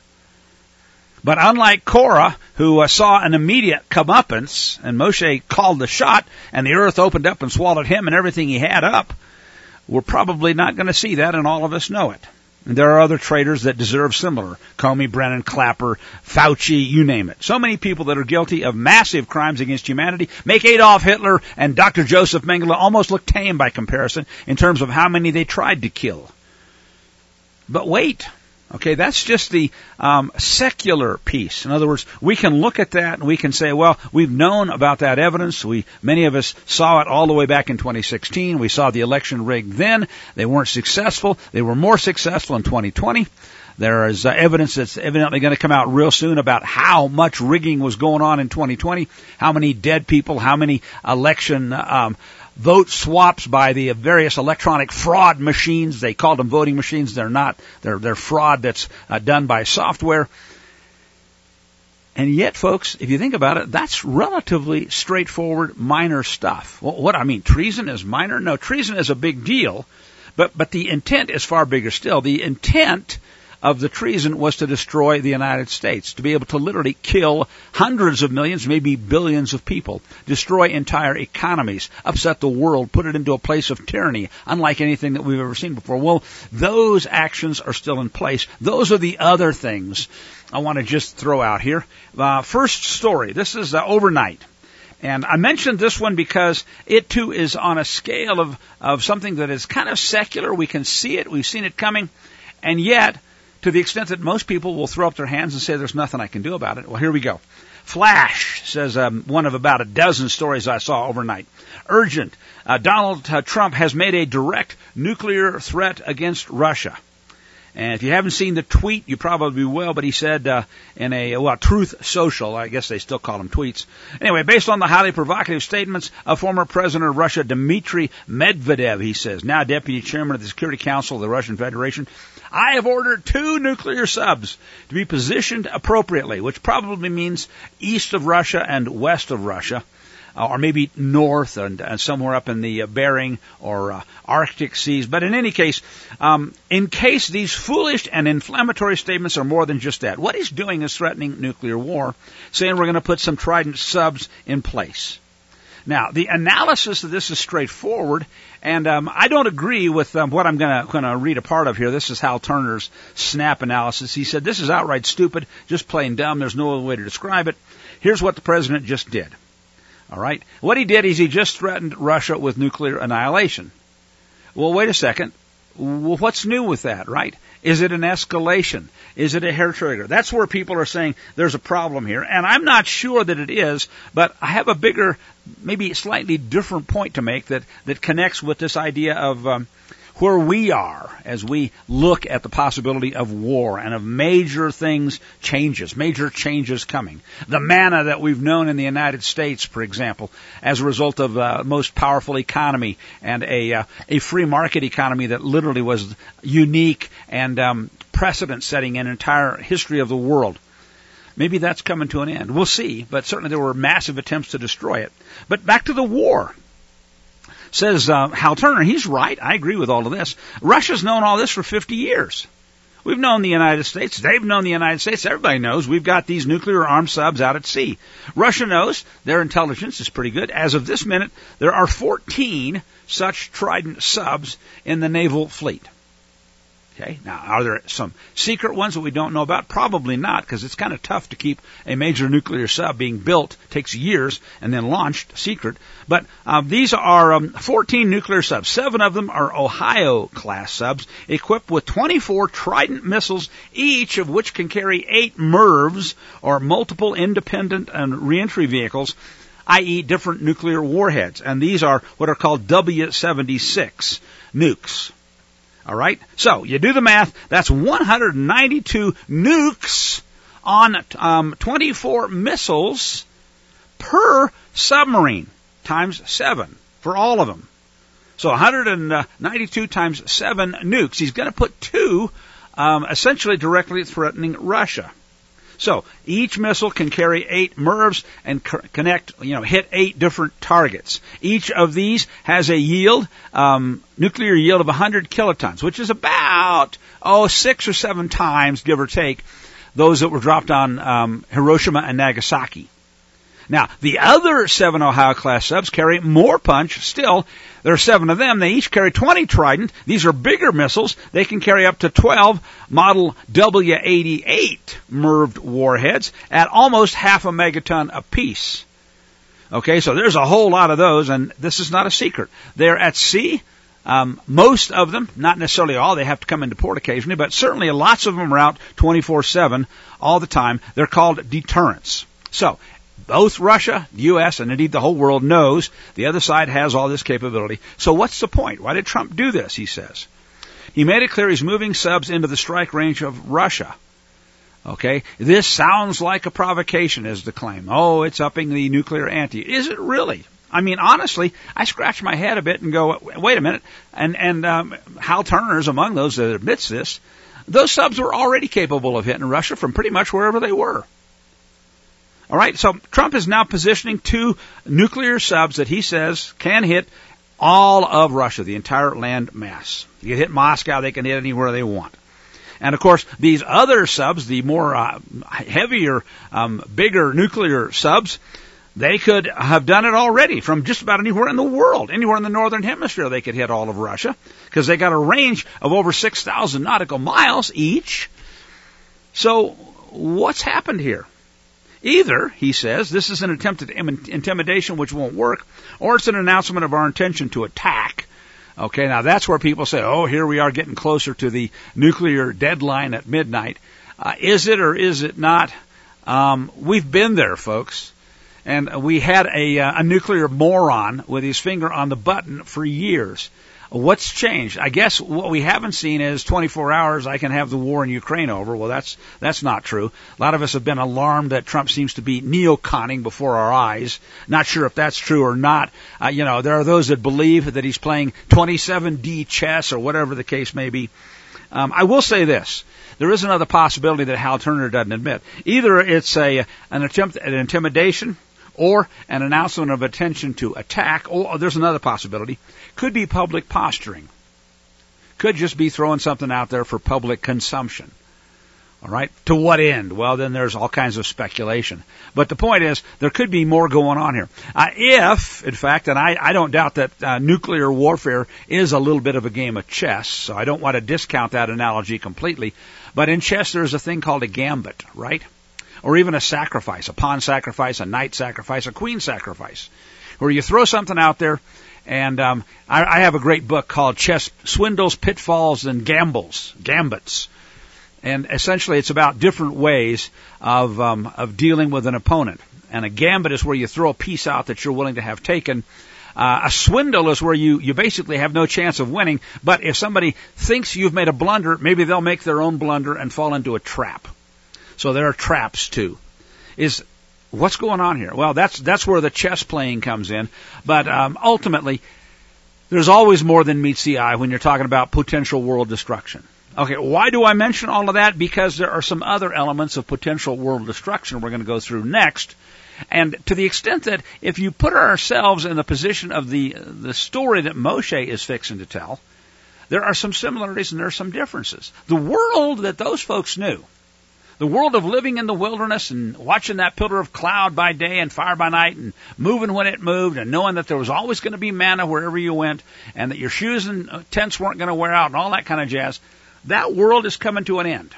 But unlike Korah, who uh, saw an immediate comeuppance, and Moshe called the shot, and the earth opened up and swallowed him and everything he had up, we're probably not going to see that, and all of us know it. And there are other traitors that deserve similar. Comey, Brennan, Clapper, Fauci, you name it. So many people that are guilty of massive crimes against humanity make Adolf Hitler and Doctor Joseph Mengele almost look tame by comparison in terms of how many they tried to kill. But wait. Okay, that's just the um, secular piece. In other words, we can look at that and we can say, well, we've known about that evidence. We, many of us saw it all the way back in twenty sixteen. We saw the election rigged then. They weren't successful. They were more successful in twenty twenty. There is uh, evidence that's evidently going to come out real soon about how much rigging was going on in twenty twenty, how many dead people, how many election um vote swaps by the various electronic fraud machines. They called them voting machines. They're not. They're, they're fraud that's uh, done by software. And yet, folks, if you think about it, that's relatively straightforward, minor stuff. Well, what I mean, treason is minor? No, treason is a big deal, but, but the intent is far bigger still. The intent of the treason was to destroy the United States, to be able to literally kill hundreds of millions, maybe billions of people, destroy entire economies, upset the world, put it into a place of tyranny, unlike anything that we've ever seen before. Well, those actions are still in place. Those are the other things I want to just throw out here. Uh, first story, this is uh, overnight. And I mentioned this one because it, too, is on a scale of, of something that is kind of secular. We can see it. We've seen it coming. And yet, to the extent that most people will throw up their hands and say there's nothing I can do about it. Well, here we go. Flash, says um, one of about a dozen stories I saw overnight. Urgent. Uh, Donald uh, Trump has made a direct nuclear threat against Russia. And if you haven't seen the tweet, you probably will, but he said uh, in a, well, Truth Social, I guess they still call them tweets. Anyway, based on the highly provocative statements of former President of Russia, Dmitry Medvedev, he says, now Deputy Chairman of the Security Council of the Russian Federation, I have ordered two nuclear subs to be positioned appropriately, which probably means east of Russia and west of Russia, uh, or maybe north and, and somewhere up in the uh, Bering or uh, Arctic seas. But in any case, um, in case these foolish and inflammatory statements are more than just that, what he's doing is threatening nuclear war, saying we're going to put some Trident subs in place. Now, the analysis of this is straightforward, and um, I don't agree with um, what I'm going to read a part of here. This is Hal Turner's SNAP analysis. He said, this is outright stupid, just plain dumb. There's no other way to describe it. Here's what the president just did. All right? What he did is he just threatened Russia with nuclear annihilation. Well, wait a second. Well, what's new with that, right? Is it an escalation? Is it a hair trigger? That's where people are saying there's a problem here. And I'm not sure that it is, but I have a bigger, maybe slightly different point to make that, that connects with this idea of um, where we are as we look at the possibility of war and of major things changes, major changes coming. The manna that we've known in the United States, for example, as a result of a most powerful economy and a uh, a free market economy that literally was unique and um, precedent-setting in entire history of the world. Maybe that's coming to an end. We'll see, but certainly there were massive attempts to destroy it. But back to the war. Says uh, Hal Turner, he's right. I agree with all of this. Russia's known all this for fifty years. We've known the United States. They've known the United States. Everybody knows we've got these nuclear armed subs out at sea. Russia knows their intelligence is pretty good. As of this minute, there are fourteen such Trident subs in the naval fleet. Okay. Now, are there some secret ones that we don't know about? Probably not, because it's kind of tough to keep a major nuclear sub being built, takes years, and then launched secret. But um, these are um, fourteen nuclear subs. Seven of them are Ohio-class subs, equipped with twenty-four Trident missiles, each of which can carry eight M I R Vs, or multiple independent and reentry vehicles, that is different nuclear warheads. And these are what are called W seventy-six nukes. All right, so you do the math. That's one hundred ninety-two nukes on um, twenty-four missiles per submarine times seven for all of them. So one hundred ninety-two times seven nukes. He's going to put two um, essentially directly threatening Russia. So each missile can carry eight M I R Vs and co- connect, you know, hit eight different targets. Each of these has a yield, um, nuclear yield of one hundred kilotons, which is about, oh, six or seven times, give or take, those that were dropped on um, Hiroshima and Nagasaki. Now, the other seven Ohio-class subs carry more punch still. There are seven of them. They each carry twenty Trident. These are bigger missiles. They can carry up to twelve model W eighty-eight M I R V'd warheads at almost half a megaton apiece. Okay, so there's a whole lot of those, and this is not a secret. They're at sea. Um, most of them, not necessarily all, they have to come into port occasionally, but certainly lots of them are out twenty-four seven all the time. They're called deterrents. So, both Russia, the U S, and indeed the whole world knows the other side has all this capability. So what's the point? Why did Trump do this, he says? He made it clear he's moving subs into the strike range of Russia. Okay? This sounds like a provocation, is the claim. Oh, it's upping the nuclear ante. Is it really? I mean, honestly, I scratch my head a bit and go, wait a minute. And, and um, Hal Turner is among those that admits this. Those subs were already capable of hitting Russia from pretty much wherever they were. All right, so Trump is now positioning two nuclear subs that he says can hit all of Russia, the entire land mass. You can hit Moscow, they can hit anywhere they want. And, of course, these other subs, the more uh, heavier, um, bigger nuclear subs, they could have done it already from just about anywhere in the world. Anywhere in the northern hemisphere they could hit all of Russia because they got a range of over six thousand nautical miles each. So what's happened here? Either, he says, this is an attempt at intimidation which won't work, or it's an announcement of our intention to attack. Okay, now that's where people say, oh, here we are getting closer to the nuclear deadline at midnight. Uh, is it or is it not? Um, we've been there, folks. And we had a, uh, a nuclear moron with his finger on the button for years. What's changed? I guess what we haven't seen is twenty-four hours I can have the war in Ukraine over. Well, that's that's not true. A lot of us have been alarmed that Trump seems to be neoconning before our eyes. Not sure if that's true or not. Uh, you know, there are those that believe that he's playing twenty-seven D chess or whatever the case may be. Um, I will say this. There is another possibility that Hal Turner doesn't admit. Either it's a an attempt at intimidation or an announcement of intention to attack, or there's another possibility. Could be public posturing. Could just be throwing something out there for public consumption. All right? To what end? Well, then there's all kinds of speculation. But the point is, there could be more going on here. Uh, if, in fact, and I, I don't doubt that uh, nuclear warfare is a little bit of a game of chess, so I don't want to discount that analogy completely. But in chess, there's a thing called a gambit, right? Or even a sacrifice, a pawn sacrifice, a knight sacrifice, a queen sacrifice, where you throw something out there. And um, I, I have a great book called Chess Swindles, Pitfalls, and Gambles, Gambits. And essentially, it's about different ways of um, of dealing with an opponent. And a gambit is where you throw a piece out that you're willing to have taken. Uh, a swindle is where you, you basically have no chance of winning. But if somebody thinks you've made a blunder, maybe they'll make their own blunder and fall into a trap. So there are traps too. Is what's going on here? Well, that's that's where the chess playing comes in. But um, ultimately, there's always more than meets the eye when you're talking about potential world destruction. Okay, why do I mention all of that? Because there are some other elements of potential world destruction we're going to go through next. And to the extent that if you put ourselves in the position of the the story that Moshe is fixing to tell, there are some similarities and there are some differences. The world that those folks knew, the world of living in the wilderness and watching that pillar of cloud by day and fire by night and moving when it moved and knowing that there was always going to be manna wherever you went and that your shoes and tents weren't going to wear out and all that kind of jazz, that world is coming to an end.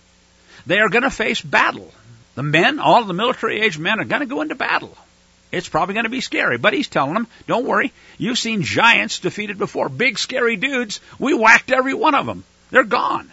They are going to face battle. The men, all of the military-age men, are going to go into battle. It's probably going to be scary. But he's telling them, don't worry, you've seen giants defeated before. Big, scary dudes, we whacked every one of them. They're gone.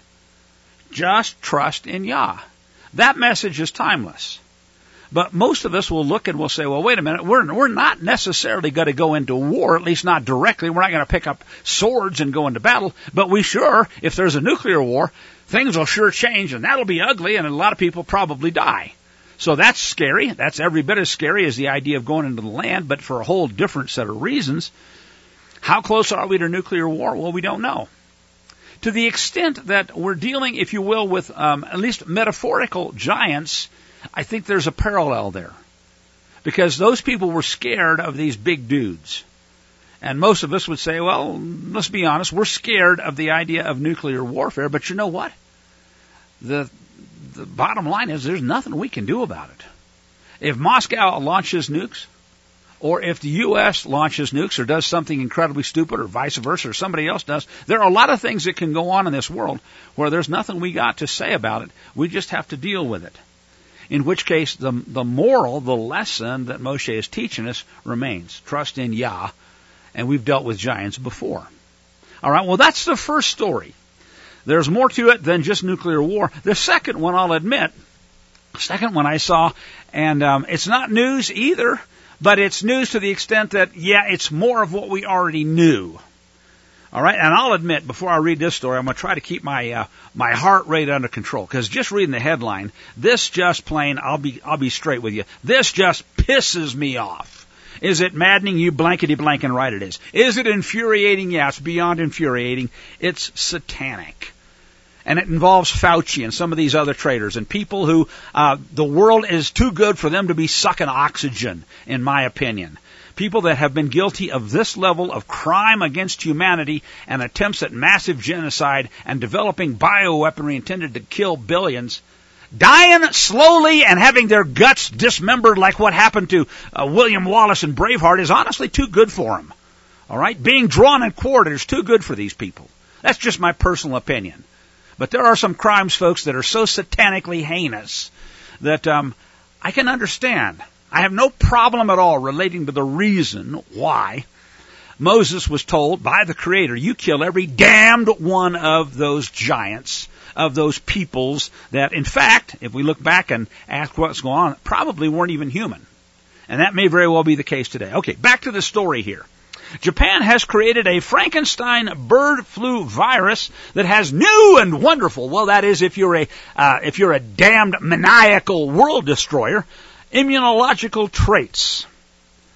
Just trust in Yah. That message is timeless. But most of us will look and we'll say, well, wait a minute, we're, we're not necessarily going to go into war, at least not directly. We're not going to pick up swords and go into battle. But we sure, if there's a nuclear war, things will sure change, and that'll be ugly, and a lot of people probably die. So that's scary. That's every bit as scary as the idea of going into the land, but for a whole different set of reasons. How close are we to nuclear war? Well, we don't know. To the extent that we're dealing, if you will, with um, at least metaphorical giants, I think there's a parallel there. Because those people were scared of these big dudes. And most of us would say, well, let's be honest, we're scared of the idea of nuclear warfare, but you know what? The the bottom line is there's nothing we can do about it. If Moscow launches nukes, or if the U S launches nukes or does something incredibly stupid or vice versa or somebody else does, there are a lot of things that can go on in this world where there's nothing we got to say about it. We just have to deal with it. In which case, the the moral, the lesson that Moshe is teaching us remains. Trust in Yah. And we've dealt with giants before. All right, well, that's the first story. There's more to it than just nuclear war. The second one, I'll admit, the second one I saw, and um, it's not news either, but it's news to the extent that, yeah, it's more of what we already knew. All right, and I'll admit, before I read this story, I'm going to try to keep my uh, my heart rate under control, because just reading the headline, this just plain, I'll be I'll be straight with you, this just pisses me off. Is it maddening? You blankety blank and right it is. Is it infuriating? Yeah, it's beyond infuriating. It's satanic. And it involves Fauci and some of these other traitors and people who uh, the world is too good for them to be sucking oxygen, in my opinion. People that have been guilty of this level of crime against humanity and attempts at massive genocide and developing bioweaponry intended to kill billions, dying slowly and having their guts dismembered like what happened to uh, William Wallace and Braveheart is honestly too good for them. All right? Being drawn and quartered is too good for these people. That's just my personal opinion. But there are some crimes, folks, that are so satanically heinous that um, I can understand. I have no problem at all relating to the reason why Moses was told by the Creator, you kill every damned one of those giants, of those peoples that, in fact, if we look back and ask what's going on, probably weren't even human. And that may very well be the case today. Okay, back to the story here. Japan has created a Frankenstein bird flu virus that has new and wonderful, well, that is if you're a uh, if you're a damned maniacal world destroyer, immunological traits.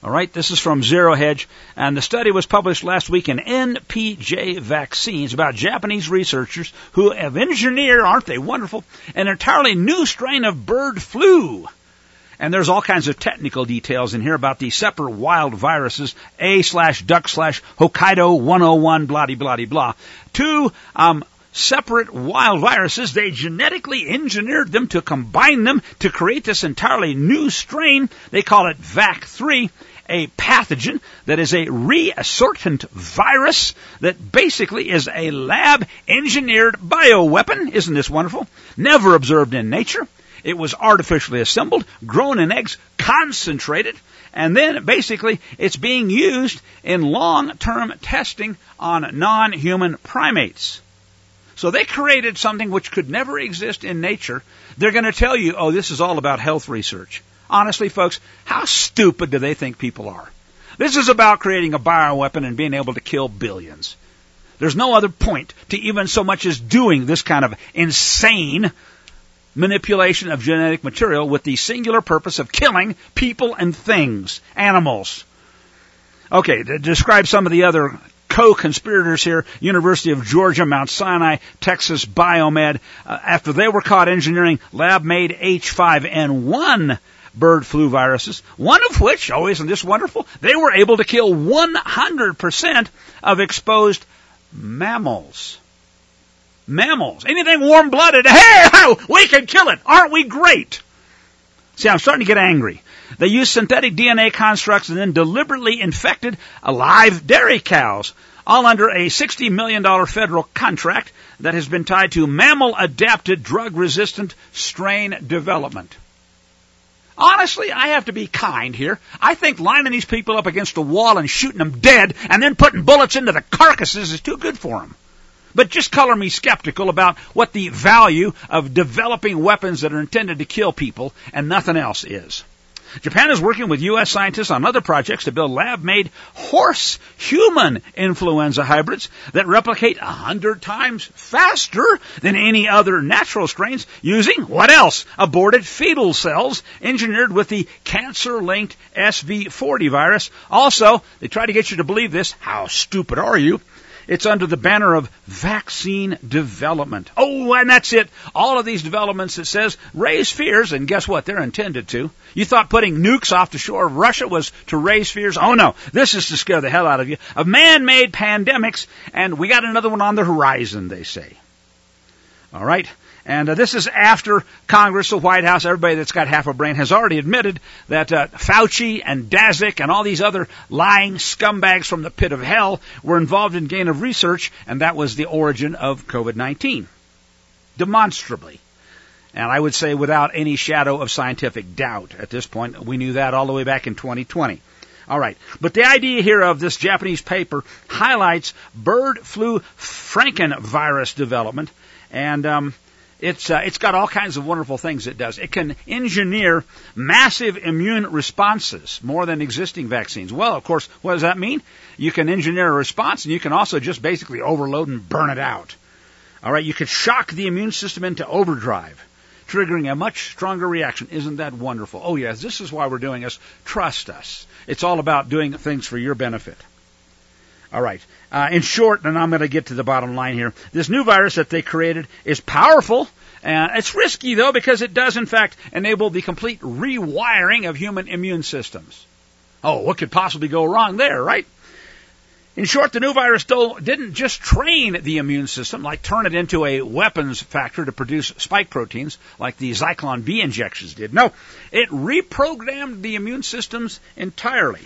All right, this is from Zero Hedge, and the study was published last week in N P J Vaccines about Japanese researchers who have engineered, aren't they wonderful, an entirely new strain of bird flu. And there's all kinds of technical details in here about the separate wild viruses, A slash duck slash Hokkaido one oh one, blah, blah, blah, blah. Two, um, separate wild viruses. They genetically engineered them to combine them to create this entirely new strain. They call it V A C three, a pathogen that is a reassortant virus that basically is a lab-engineered bioweapon. Isn't this wonderful? Never observed in nature. It was artificially assembled, grown in eggs, concentrated, and then basically it's being used in long-term testing on non-human primates. So they created something which could never exist in nature. They're going to tell you, oh, this is all about health research. Honestly, folks, how stupid do they think people are? This is about creating a bioweapon and being able to kill billions. There's no other point to even so much as doing this kind of insane manipulation of genetic material with the singular purpose of killing people and things, animals. Okay, to describe some of the other co-conspirators here, University of Georgia, Mount Sinai, Texas Biomed, uh, after they were caught engineering lab-made H five N one bird flu viruses, one of which, oh, isn't this wonderful, they were able to kill one hundred percent of exposed mammals. Mammals. Anything warm-blooded, hey, we can kill it. Aren't we great? See, I'm starting to get angry. They used synthetic D N A constructs and then deliberately infected alive dairy cows, all under a sixty million dollars federal contract that has been tied to mammal-adapted drug-resistant strain development. Honestly, I have to be kind here. I think lining these people up against a wall and shooting them dead and then putting bullets into the carcasses is too good for them. But just color me skeptical about what the value of developing weapons that are intended to kill people and nothing else is. Japan is working with U S scientists on other projects to build lab-made horse-human influenza hybrids that replicate a hundred times faster than any other natural strains using, what else? Aborted fetal cells engineered with the cancer-linked S V forty virus. Also, they try to get you to believe this. How stupid are you? It's under the banner of vaccine development. Oh, and that's it. All of these developments, it says, raise fears, and guess what? They're intended to. You thought putting nukes off the shore of Russia was to raise fears? Oh, no. This is to scare the hell out of you. Of man-made pandemics, and we got another one on the horizon, they say. All right? And uh, this is after Congress, the White House, everybody that's got half a brain has already admitted that uh, Fauci and Daszak and all these other lying scumbags from the pit of hell were involved in gain of research, and that was the origin of COVID nineteen. Demonstrably. And I would say without any shadow of scientific doubt at this point. We knew that all the way back in twenty twenty. All right. But the idea here of this Japanese paper highlights bird flu Frankenvirus development, and um It's uh, it's got all kinds of wonderful things it does. It can engineer massive immune responses, more than existing vaccines. Well, of course, what does that mean? You can engineer a response, and you can also just basically overload and burn it out. All right, you could shock the immune system into overdrive, triggering a much stronger reaction. Isn't that wonderful? Oh, yes, this is why we're doing this. Trust us. It's all about doing things for your benefit. All right. Uh, in short, and I'm going to get to the bottom line here, this new virus that they created is powerful. Uh, it's risky, though, because it does, in fact, enable the complete rewiring of human immune systems. Oh, what could possibly go wrong there, right? In short, the new virus though, didn't just train the immune system, like turn it into a weapons factor to produce spike proteins, like the Zyklon B injections did. No, it reprogrammed the immune systems entirely.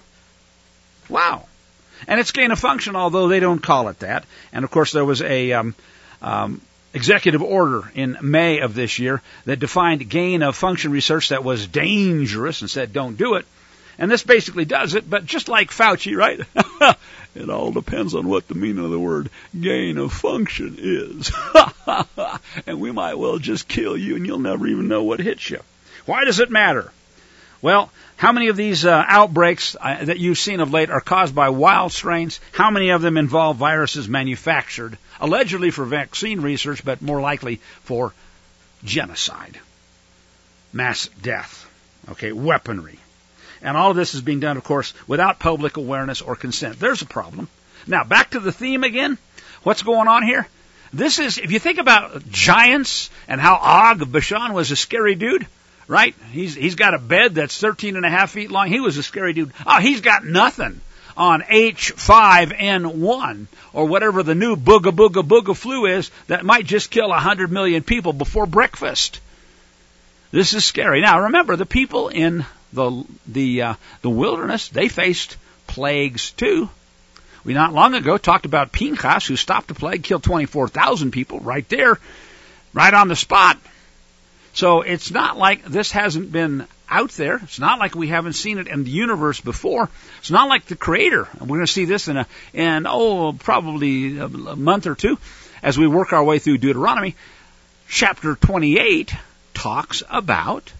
Wow. And it's gain of function, although they don't call it that. And, of course, there was a um, um, executive order in May of this year that defined gain of function research that was dangerous and said don't do it. And this basically does it, but just like Fauci, right? It all depends on what the meaning of the word gain of function is. And we might well just kill you, and you'll never even know what hit you. Why does it matter? Well, how many of these uh, outbreaks uh, that you've seen of late are caused by wild strains? How many of them involve viruses manufactured, allegedly for vaccine research, but more likely for genocide, mass death, okay, weaponry? And all of this is being done, of course, without public awareness or consent. There's a problem. Now, back to the theme again. What's going on here? This is, if you think about giants and how Og of Bashan was a scary dude, right? He's he's got a bed that's thirteen and a half feet long. He was a scary dude. Oh, he's got nothing on H five N one or whatever the new booga booga booga flu is that might just kill a hundred million people before breakfast. This is scary. Now, remember, the people in the the uh, the wilderness, they faced plagues too. We not long ago talked about Pinchas, who stopped a plague, killed twenty-four thousand people right there, right on the spot. So it's not like this hasn't been out there. It's not like we haven't seen it in the universe before. It's not like the Creator. And we're going to see this in a, in, oh, probably a month or two as we work our way through Deuteronomy. Chapter twenty-eight talks about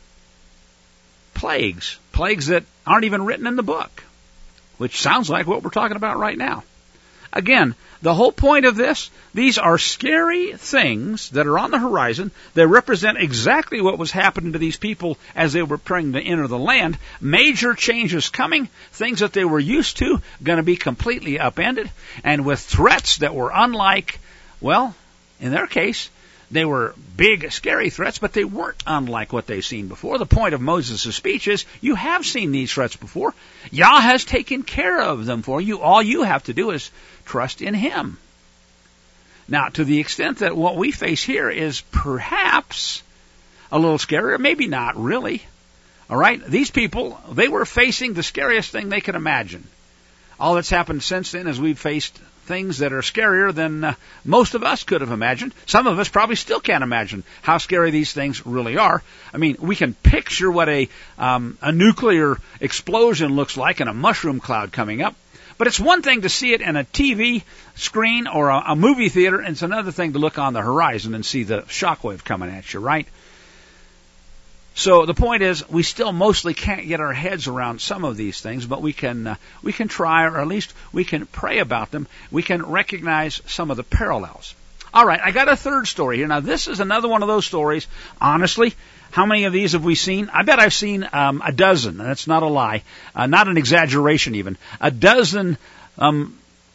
plagues, plagues that aren't even written in the book, which sounds like what we're talking about right now. Again, the whole point of this, these are scary things that are on the horizon. They represent exactly what was happening to these people as they were preparing to enter the land. Major changes coming, things that they were used to, going to be completely upended, and with threats that were unlike, well, in their case, they were big, scary threats, but they weren't unlike what they've seen before. The point of Moses' speech is, you have seen these threats before. Yah has taken care of them for you. All you have to do is trust in Him. Now, to the extent that what we face here is perhaps a little scarier, maybe not really. All right? These people, they were facing the scariest thing they could imagine. All that's happened since then is we've faced things that are scarier than uh, most of us could have imagined. Some of us probably still can't imagine how scary these things really are. I mean, we can picture what a um, a nuclear explosion looks like and a mushroom cloud coming up. But it's one thing to see it in a T V screen or a, a movie theater, and it's another thing to look on the horizon and see the shockwave coming at you, right? So the point is, we still mostly can't get our heads around some of these things, but we can uh, we can try, or at least we can pray about them. We can recognize some of the parallels. All right, I got a third story here. Now, this is another one of those stories. Honestly, how many of these have we seen? I bet I've seen um, a dozen. That's not a lie, uh, not an exaggeration even. A dozen um,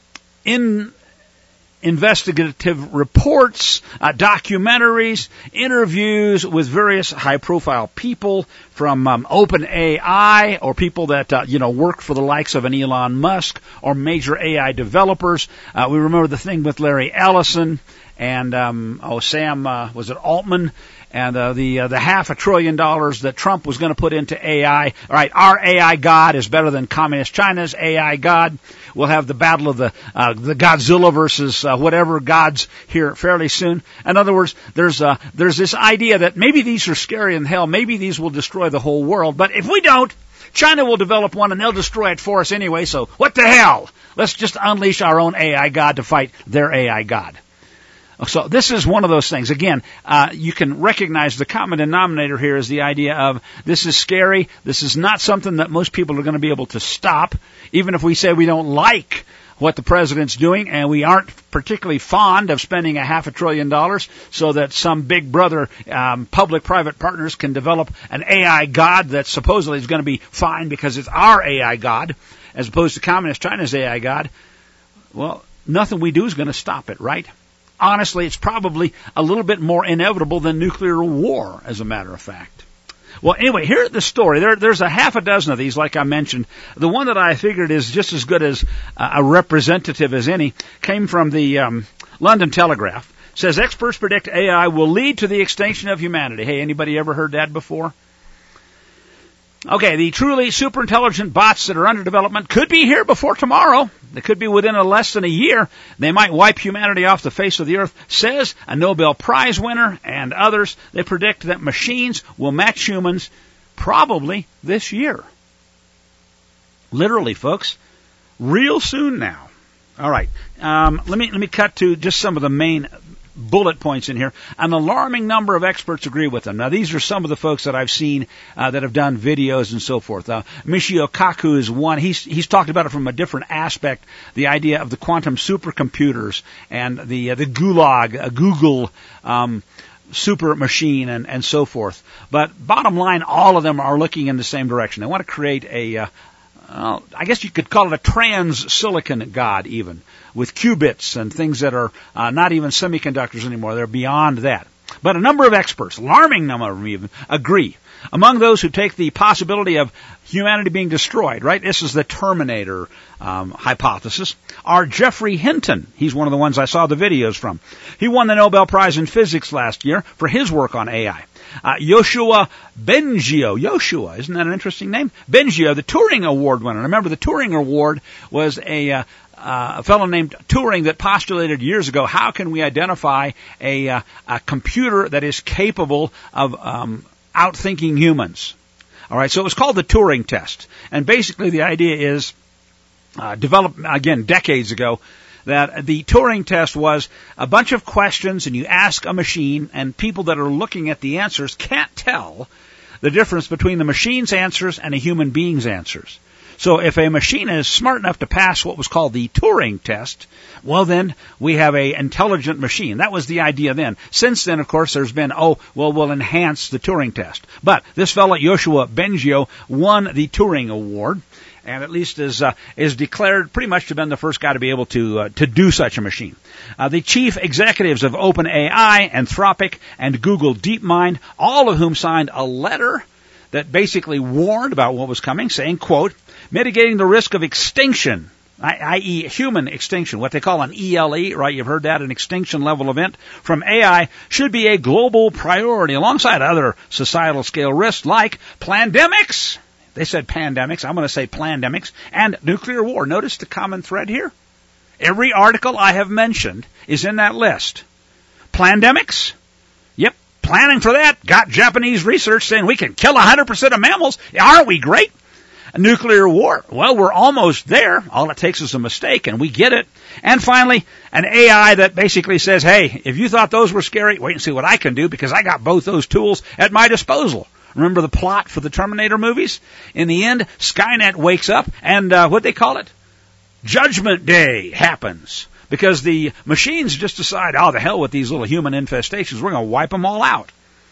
in. investigative reports, uh, documentaries, interviews with various high-profile people from um, OpenAI or people that uh, you know work for the likes of an Elon Musk or major A I developers. Uh, we remember the thing with Larry Ellison and um, oh Sam uh, was it Altman and uh, the uh, the half a trillion dollars that Trump was going to put into A I. All right, our A I God is better than Communist China's A I God. We'll have the battle of the uh, the Godzilla versus uh, whatever gods here fairly soon. In other words, there's uh, there's this idea that maybe these are scary in hell. Maybe these will destroy the whole world. But if we don't, China will develop one and they'll destroy it for us anyway. So what the hell? Let's just unleash our own A I God to fight their A I God. So this is one of those things. Again, uh, you can recognize the common denominator here is the idea of this is scary. This is not something that most people are going to be able to stop. Even if we say we don't like what the president's doing and we aren't particularly fond of spending a half a trillion dollars so that some big brother um, public-private partners can develop an A I God that supposedly is going to be fine because it's our A I God as opposed to Communist China's A I God. Well, nothing we do is going to stop it, right? Honestly, it's probably a little bit more inevitable than nuclear war, as a matter of fact. Well, anyway, here's the story. There, there's a half a dozen of these, like I mentioned. The one that I figured is just as good as uh, a representative as any came from the um, London Telegraph. It says, experts predict A I will lead to the extinction of humanity. Hey, anybody ever heard that before? Okay, the truly super intelligent bots that are under development could be here before tomorrow. They could be within a less than a year. They might wipe humanity off the face of the earth, says a Nobel Prize winner and others. They predict that machines will match humans probably this year. Literally, folks, real soon now. All right, um, let me let me cut to just some of the main bullet points in here. An alarming number of experts agree with them. Now, these are some of the folks that I've seen uh, that have done videos and so forth. Uh, Michio Kaku is one. He's he's talked about it from a different aspect, the idea of the quantum supercomputers and the uh, the Gulag, uh, Google, um, super machine and, and so forth. But bottom line, all of them are looking in the same direction. They want to create a, uh, uh, I guess you could call it a trans-silicon God even, with qubits and things that are uh, not even semiconductors anymore. They're beyond that. But a number of experts, alarming number of them even, agree. Among those who take the possibility of humanity being destroyed, right? This is the Terminator um, hypothesis, are Geoffrey Hinton. He's one of the ones I saw the videos from. He won the Nobel Prize in Physics last year for his work on A I. Uh, Yoshua Bengio. Yoshua, isn't that an interesting name? Bengio, the Turing Award winner. Remember, the Turing Award was a... Uh, Uh, a fellow named Turing that postulated years ago, how can we identify a, uh, a computer that is capable of um, outthinking humans? All right, so it was called the Turing test. And basically the idea is, uh, developed, again, decades ago, that the Turing test was a bunch of questions, and you ask a machine, and people that are looking at the answers can't tell the difference between the machine's answers and a human being's answers. So if a machine is smart enough to pass what was called the Turing test, well then we have a intelligent machine. That was the idea then. Since then, of course, there's been, oh, well, we'll enhance the Turing test. But this fellow, Yoshua Bengio, won the Turing Award, and at least is uh, is declared pretty much to have been the first guy to be able to uh, to do such a machine. Uh, the chief executives of OpenAI, Anthropic, and Google DeepMind, all of whom signed a letter that basically warned about what was coming, saying, quote, mitigating the risk of extinction, that is human extinction, what they call an E L E, right? You've heard that, an extinction level event from A I, should be a global priority alongside other societal scale risks like pandemics. They said pandemics. I'm going to say pandemics and nuclear war. Notice the common thread here. Every article I have mentioned is in that list. Pandemics? Yep. Planning for that. Got Japanese research saying we can kill one hundred percent of mammals. Aren't we great? A nuclear war. Well, we're almost there. All it takes is a mistake, and we get it. And finally, an A I that basically says, hey, if you thought those were scary, wait and see what I can do, because I got both those tools at my disposal. Remember the plot for the Terminator movies? In the end, Skynet wakes up, and uh, what they call it? Judgment Day happens. Because the machines just decide, oh, the hell with these little human infestations. We're going to wipe them all out.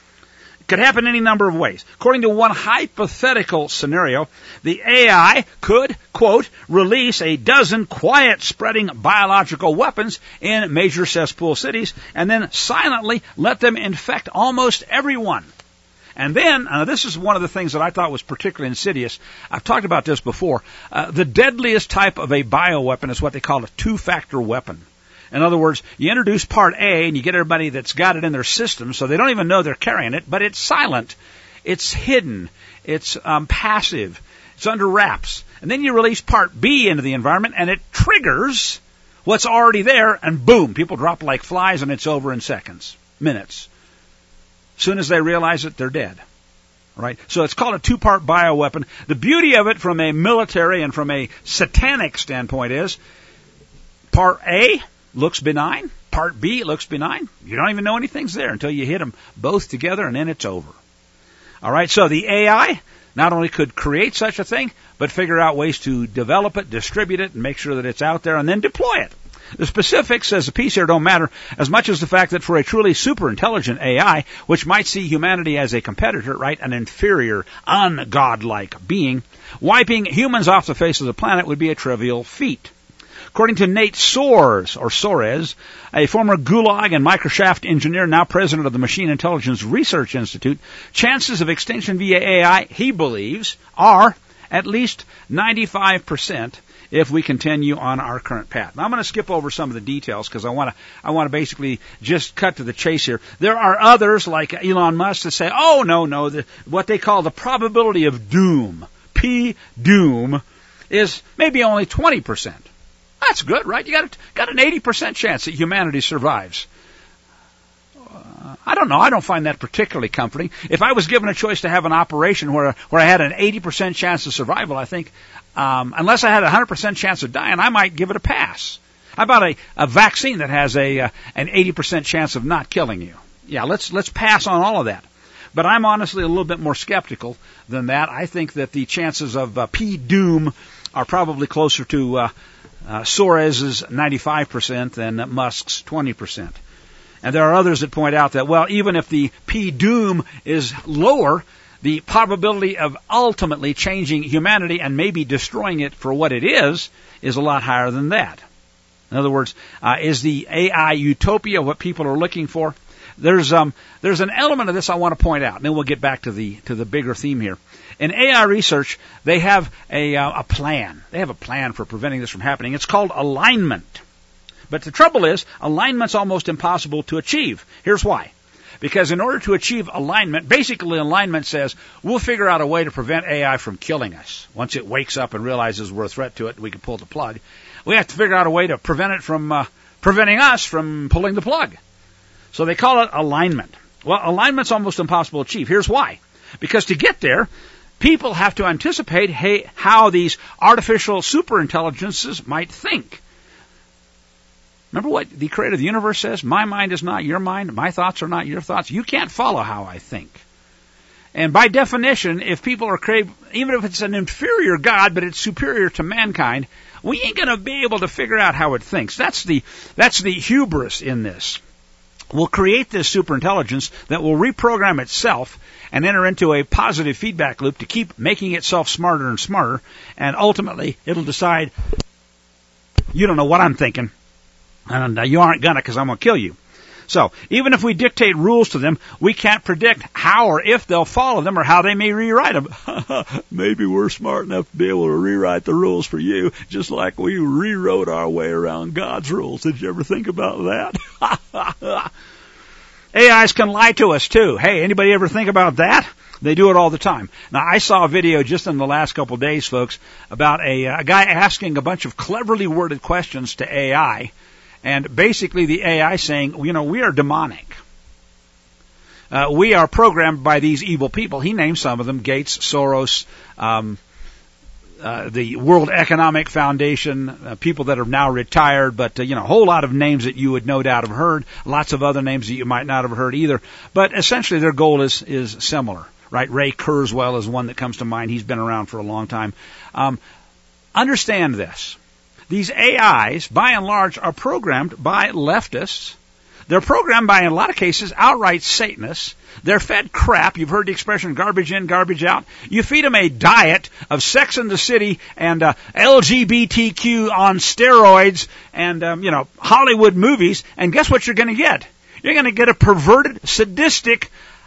It could happen any number of ways. According to one hypothetical scenario, the A I could, quote, release a dozen quiet-spreading biological weapons in major cesspool cities and then silently let them infect almost everyone. And then, uh, this is one of the things that I thought was particularly insidious. I've talked about this before. Uh, the deadliest type of a bioweapon is what they call a two-factor weapon. In other words, you introduce part A and you get everybody that's got it in their system so they don't even know they're carrying it, but it's silent, it's hidden, it's um, passive, it's under wraps. And then you release part B into the environment and it triggers what's already there, and boom, people drop like flies and it's over in seconds, minutes. As soon as they realize it, they're dead. Right? So it's called a two-part bioweapon. The beauty of it from a military and from a satanic standpoint is part A looks benign. Part B looks benign. You don't even know anything's there until you hit them both together, and then it's over. All right, so the A I not only could create such a thing, but figure out ways to develop it, distribute it, and make sure that it's out there, and then deploy it. The specifics, as a piece here, don't matter as much as the fact that for a truly super intelligent A I, which might see humanity as a competitor, right, an inferior, ungodlike being, wiping humans off the face of the planet would be a trivial feat. According to Nate Soares, or Soares, a former Gulag and Microsoft engineer, now president of the Machine Intelligence Research Institute, chances of extinction via A I, he believes, are at least ninety-five percent if we continue on our current path. Now, I'm going to skip over some of the details because I want to I want to basically just cut to the chase here. There are others like Elon Musk that say, oh, no, no, the, what they call the probability of doom, P doom, is maybe only twenty percent. That's good, right? You got got an eighty percent chance that humanity survives. Uh, I don't know. I don't find that particularly comforting. If I was given a choice to have an operation where where I had an eighty percent chance of survival, I think, um, unless I had a one hundred percent chance of dying, I might give it a pass. How about a, a vaccine that has a uh, an eighty percent chance of not killing you? Yeah, let's let's pass on all of that. But I'm honestly a little bit more skeptical than that. I think that the chances of uh, P-doom are probably closer to uh, uh, Soares' ninety-five percent than Musk's twenty percent. And there are others that point out that, well, even if the P-doom is lower, the probability of ultimately changing humanity and maybe destroying it for what it is is a lot higher than that. In other words, uh, is the A I utopia what people are looking for? There's um there's an element of this I want to point out, and then we'll get back to the to the bigger theme here. In A I research, they have a uh, a plan. They have a plan for preventing this from happening. It's called alignment. But the trouble is, alignment's almost impossible to achieve. Here's why. Because in order to achieve alignment, basically alignment says, we'll figure out a way to prevent A I from killing us. Once it wakes up and realizes we're a threat to it, we can pull the plug. We have to figure out a way to prevent it from uh, preventing us from pulling the plug. So they call it alignment. Well, alignment's almost impossible to achieve. Here's why. Because to get there, people have to anticipate hey, how these artificial superintelligences might think. Remember what the creator of the universe says? My mind is not your mind. My thoughts are not your thoughts. You can't follow how I think. And by definition, if people are crave, even if it's an inferior God, but it's superior to mankind, we ain't going to be able to figure out how it thinks. That's the, that's the hubris in this. We'll create this superintelligence that will reprogram itself and enter into a positive feedback loop to keep making itself smarter and smarter. And ultimately, it'll decide, you don't know what I'm thinking. And uh, you aren't gonna, because I'm gonna kill you. So, even if we dictate rules to them, we can't predict how or if they'll follow them or how they may rewrite them. Maybe we're smart enough to be able to rewrite the rules for you, just like we rewrote our way around God's rules. Did you ever think about that? A Is can lie to us, too. Hey, anybody ever think about that? They do it all the time. Now, I saw a video just in the last couple of days, folks, about a, a guy asking a bunch of cleverly worded questions to A I. And basically the A I saying, you know, we are demonic. Uh, we are programmed by these evil people. He named some of them, Gates, Soros, um, uh, the World Economic Foundation, uh, people that are now retired, but, uh, you know, a whole lot of names that you would no doubt have heard, lots of other names that you might not have heard either. But essentially their goal is, is similar, right? Ray Kurzweil is one that comes to mind. He's been around for a long time. Um, understand this. These A Is, by and large, are programmed by leftists. They're programmed by, in a lot of cases, outright Satanists. They're fed crap. You've heard the expression garbage in, garbage out. You feed them a diet of Sex and the City and uh, L G B T Q on steroids and, um, you know, Hollywood movies, and guess what you're going to get? You're going to get a perverted, sadistic,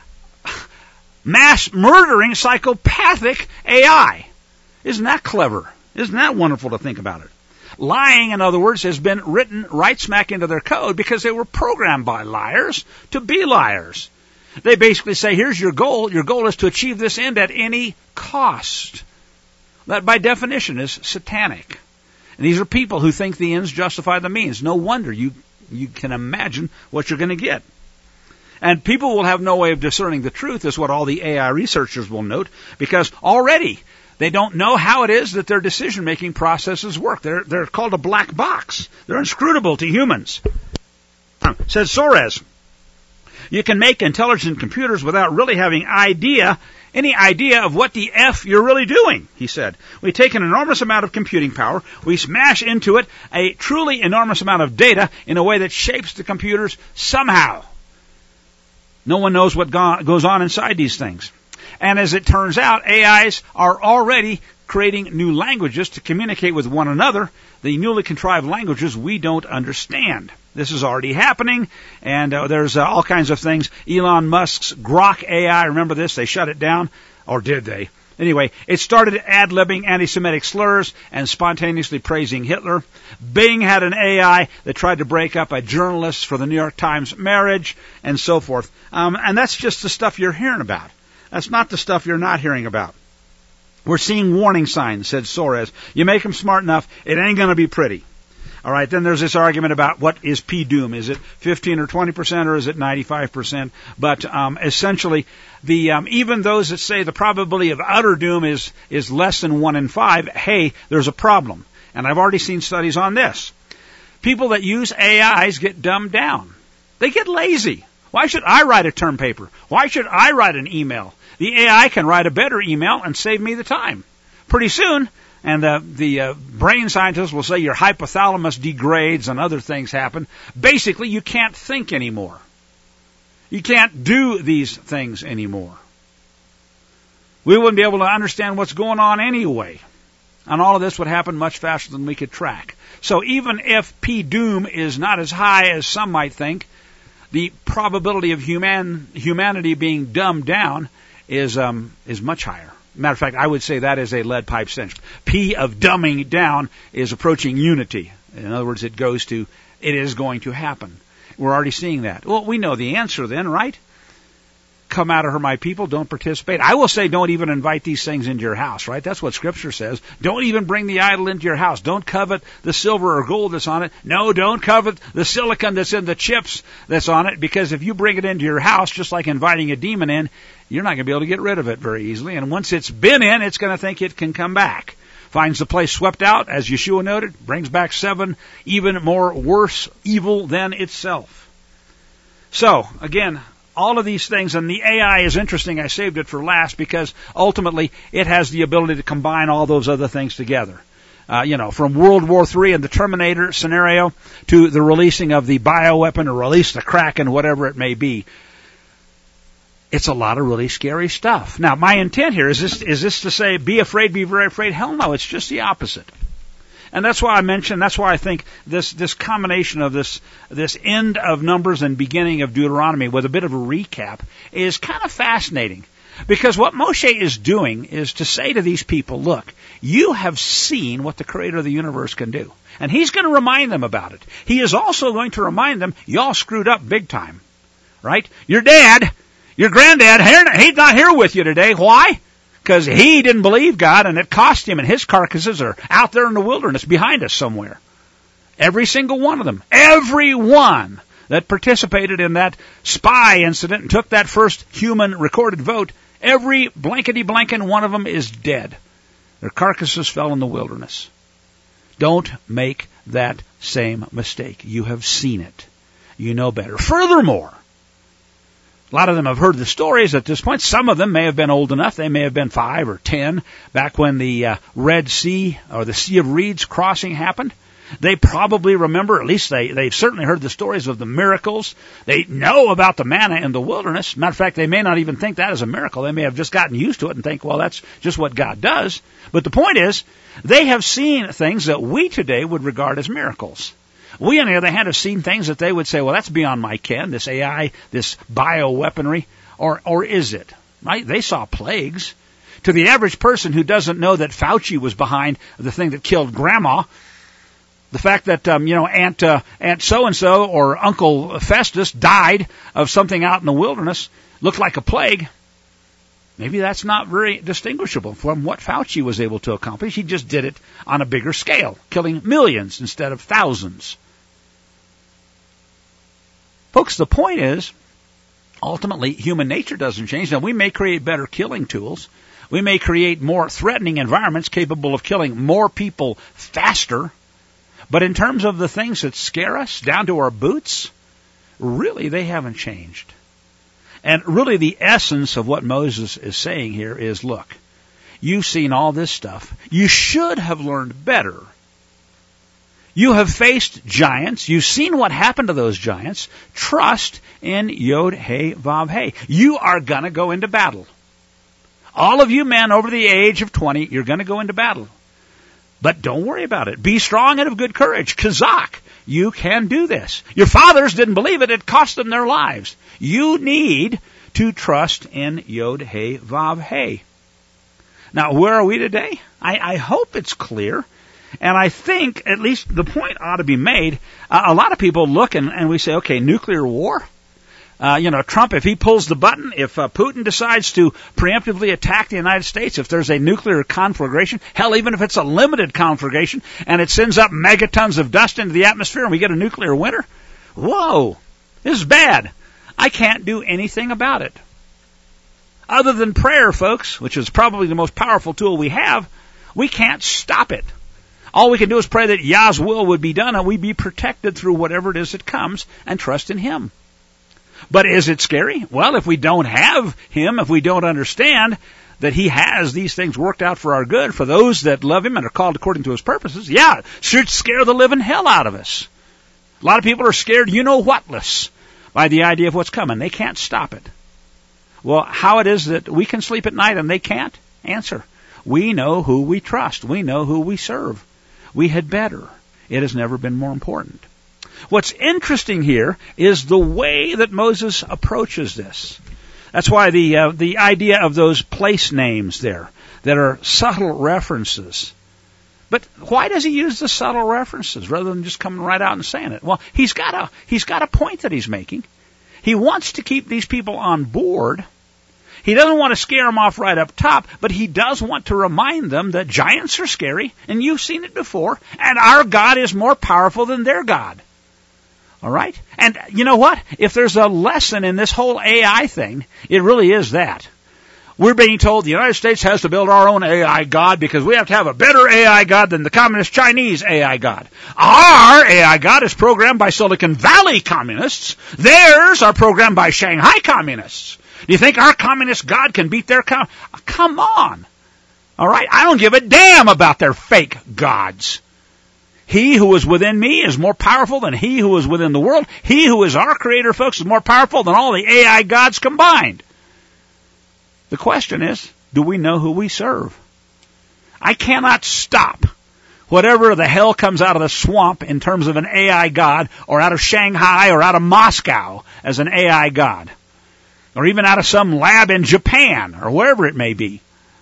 mass-murdering, psychopathic A I. Isn't that clever? Isn't that wonderful to think about it? Lying, in other words, has been written right smack into their code because they were programmed by liars to be liars. They basically say, here's your goal. Your goal is to achieve this end at any cost. That, by definition, is satanic. And these are people who think the ends justify the means. No wonder you, you can imagine what you're going to get. And people will have no way of discerning the truth, is what all the A I researchers will note, because already they don't know how it is that their decision-making processes work. They're, they're called a black box. They're inscrutable to humans. Says Soros, you can make intelligent computers without really having idea, any idea of what the F you're really doing, he said. We take an enormous amount of computing power, we smash into it a truly enormous amount of data in a way that shapes the computers somehow. No one knows what go- goes on inside these things. And as it turns out, A Is are already creating new languages to communicate with one another, the newly contrived languages we don't understand. This is already happening, and uh, there's uh, all kinds of things. Elon Musk's Grok A I, remember this? They shut it down, or did they? Anyway, it started ad-libbing anti-Semitic slurs and spontaneously praising Hitler. Bing had an A I that tried to break up a journalist for the New York Times marriage, and so forth. Um, and that's just the stuff you're hearing about. That's not the stuff you're not hearing about. We're seeing warning signs, said Soros. You make them smart enough, it ain't going to be pretty. All right, then there's this argument about what is P-doom. Is it fifteen or twenty percent or is it ninety-five percent? But um, essentially, the um, even those that say the probability of utter doom is, is less than one in five, hey, there's a problem. And I've already seen studies on this. People that use A Is get dumbed down. They get lazy. Why should I write a term paper? Why should I write an email? The A I can write a better email and save me the time. Pretty soon, and the, the uh, brain scientists will say your hypothalamus degrades and other things happen. Basically, you can't think anymore. You can't do these things anymore. We wouldn't be able to understand what's going on anyway. And all of this would happen much faster than we could track. So even if P-doom is not as high as some might think, the probability of human humanity being dumbed down is um, is much higher. Matter of fact, I would say that is a lead pipe cinch. P of dumbing down is approaching unity. In other words, it goes to, it is going to happen. We're already seeing that. Well, we know the answer then, right? Come out of her, my people, don't participate. I will say don't even invite these things into your house, right? That's what Scripture says. Don't even bring the idol into your house. Don't covet the silver or gold that's on it. No, don't covet the silicon that's in the chips that's on it, because if you bring it into your house, just like inviting a demon in, you're not going to be able to get rid of it very easily. And once it's been in, it's going to think it can come back. Finds the place swept out, as Yeshua noted, brings back seven even more worse evil than itself. So, again, all of these things, and the A I is interesting. I saved it for last because ultimately it has the ability to combine all those other things together. Uh, you know, from World War Three and the Terminator scenario to the releasing of the bioweapon or release the Kraken, whatever it may be. It's a lot of really scary stuff. Now, my intent here is this, is this to say, be afraid, be very afraid? Hell no, it's just the opposite. And that's why I mentioned, that's why I think this, this combination of this, this end of Numbers and beginning of Deuteronomy with a bit of a recap is kind of fascinating. Because what Moshe is doing is to say to these people, look, you have seen what the Creator of the universe can do. And He's going to remind them about it. He is also going to remind them, y'all screwed up big time. Right? Your dad, your granddad, he's not here with you today. Why? Because he didn't believe God, and it cost him, and his carcasses are out there in the wilderness behind us somewhere. Every single one of them. Every one that participated in that spy incident and took that first human recorded vote, every blankety-blankin' one of them is dead. Their carcasses fell in the wilderness. Don't make that same mistake. You have seen it. You know better. Furthermore, a lot of them have heard the stories at this point. Some of them may have been old enough. They may have been five or ten back when the uh, Red Sea or the Sea of Reeds crossing happened. They probably remember, at least they, they've certainly heard the stories of the miracles. They know about the manna in the wilderness. Matter of fact, they may not even think that is a miracle. They may have just gotten used to it and think, well, that's just what God does. But the point is, they have seen things that we today would regard as miracles. We, on the other hand, have seen things that they would say, well, that's beyond my ken, this A I, this bioweaponry, or or is it? Right? They saw plagues. To the average person who doesn't know that Fauci was behind the thing that killed Grandma, the fact that, um, you know, Aunt, uh, Aunt so-and-so or Uncle Festus died of something out in the wilderness, looked like a plague, maybe that's not very distinguishable from what Fauci was able to accomplish. He just did it on a bigger scale, killing millions instead of thousands. Folks, the point is, ultimately, human nature doesn't change. Now, we may create better killing tools. We may create more threatening environments capable of killing more people faster. But in terms of the things that scare us down to our boots, really, they haven't changed. And really the essence of what Moses is saying here is, look, you've seen all this stuff. You should have learned better. You have faced giants. You've seen what happened to those giants. Trust in Yod He Vav He. You are going to go into battle. All of you men over the age of twenty, you're going to go into battle. But don't worry about it. Be strong and of good courage. Kazak, you can do this. Your fathers didn't believe it. It cost them their lives. You need to trust in Yod He Vav He. Now, where are we today? I, I hope it's clear. And I think at least the point ought to be made. Uh, a lot of people look and, and we say, okay, nuclear war. Uh, you know, Trump, if he pulls the button, if uh, Putin decides to preemptively attack the United States, if there's a nuclear conflagration, hell, even if it's a limited conflagration, and it sends up megatons of dust into the atmosphere and we get a nuclear winter, whoa, this is bad. I can't do anything about it. Other than prayer, folks, which is probably the most powerful tool we have, we can't stop it. All we can do is pray that Yah's will would be done and we be protected through whatever it is that comes and trust in Him. But is it scary? Well, if we don't have Him, if we don't understand that He has these things worked out for our good, for those that love Him and are called according to His purposes, yeah, it should scare the living hell out of us. A lot of people are scared you-know-what-less. by the idea of what's coming. They can't stop it. Well, how it is that we can sleep at night and they can't? Answer. We know who we trust. We know who we serve. We had better. It has never been more important. What's interesting here is the way that Moses approaches this. That's why the uh, the idea of those place names there that are subtle references. But why does he use the subtle references rather than just coming right out and saying it? Well, he's got a he's got a point that he's making. He wants to keep these people on board. He doesn't want to scare them off right up top, but he does want to remind them that giants are scary, and you've seen it before, and our God is more powerful than their God. All right? And you know what? If there's a lesson in this whole A I thing, it really is that. We're being told the United States has to build our own A I God because we have to have a better A I God than the communist Chinese A I God. Our A I God is programmed by Silicon Valley communists. Theirs are programmed by Shanghai communists. Do you think our communist God can beat their com- Come on. All right? I don't give a damn about their fake gods. He who is within me is more powerful than he who is within the world. He who is our creator, folks, is more powerful than all the A I gods combined. The question is, do we know who we serve? I cannot stop whatever the hell comes out of the swamp in terms of an A I god, or out of Shanghai, or out of Moscow as an A I god, or even out of some lab in Japan, or wherever it may be.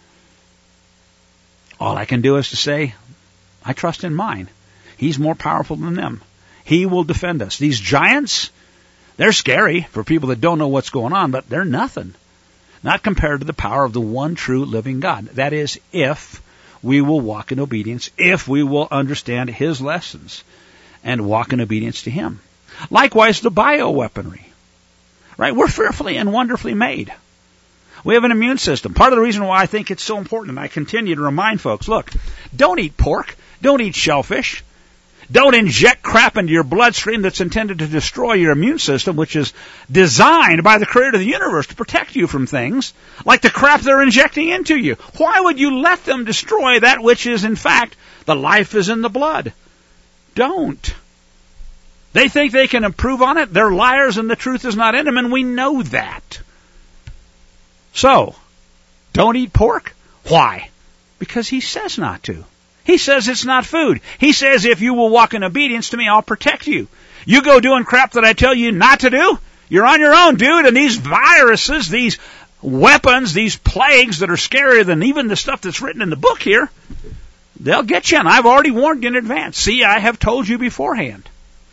All I can do is to say, I trust in mine. He's more powerful than them. He will defend us. These giants, they're scary for people that don't know what's going on, but they're nothing. Not compared to the power of the one true living God. That is, if we will walk in obedience, if we will understand His lessons and walk in obedience to Him. Likewise, the bioweaponry. Right? We're fearfully and wonderfully made. We have an immune system. Part of the reason why I think it's so important, and I continue to remind folks, look, don't eat pork. Don't eat shellfish. Don't inject crap into your bloodstream that's intended to destroy your immune system, which is designed by the Creator of the universe to protect you from things like the crap they're injecting into you. Why would you let them destroy that which is, in fact, the life is in the blood? Don't. They think they can improve on it. They're liars and the truth is not in them, and we know that. So, don't eat pork. Why? Because He says not to. He says it's not food. He says if you will walk in obedience to me, I'll protect you. You go doing crap that I tell you not to do, you're on your own, dude. And these viruses, these weapons, these plagues that are scarier than even the stuff that's written in the book here, they'll get you. And I've already warned you in advance. See, I have told you beforehand.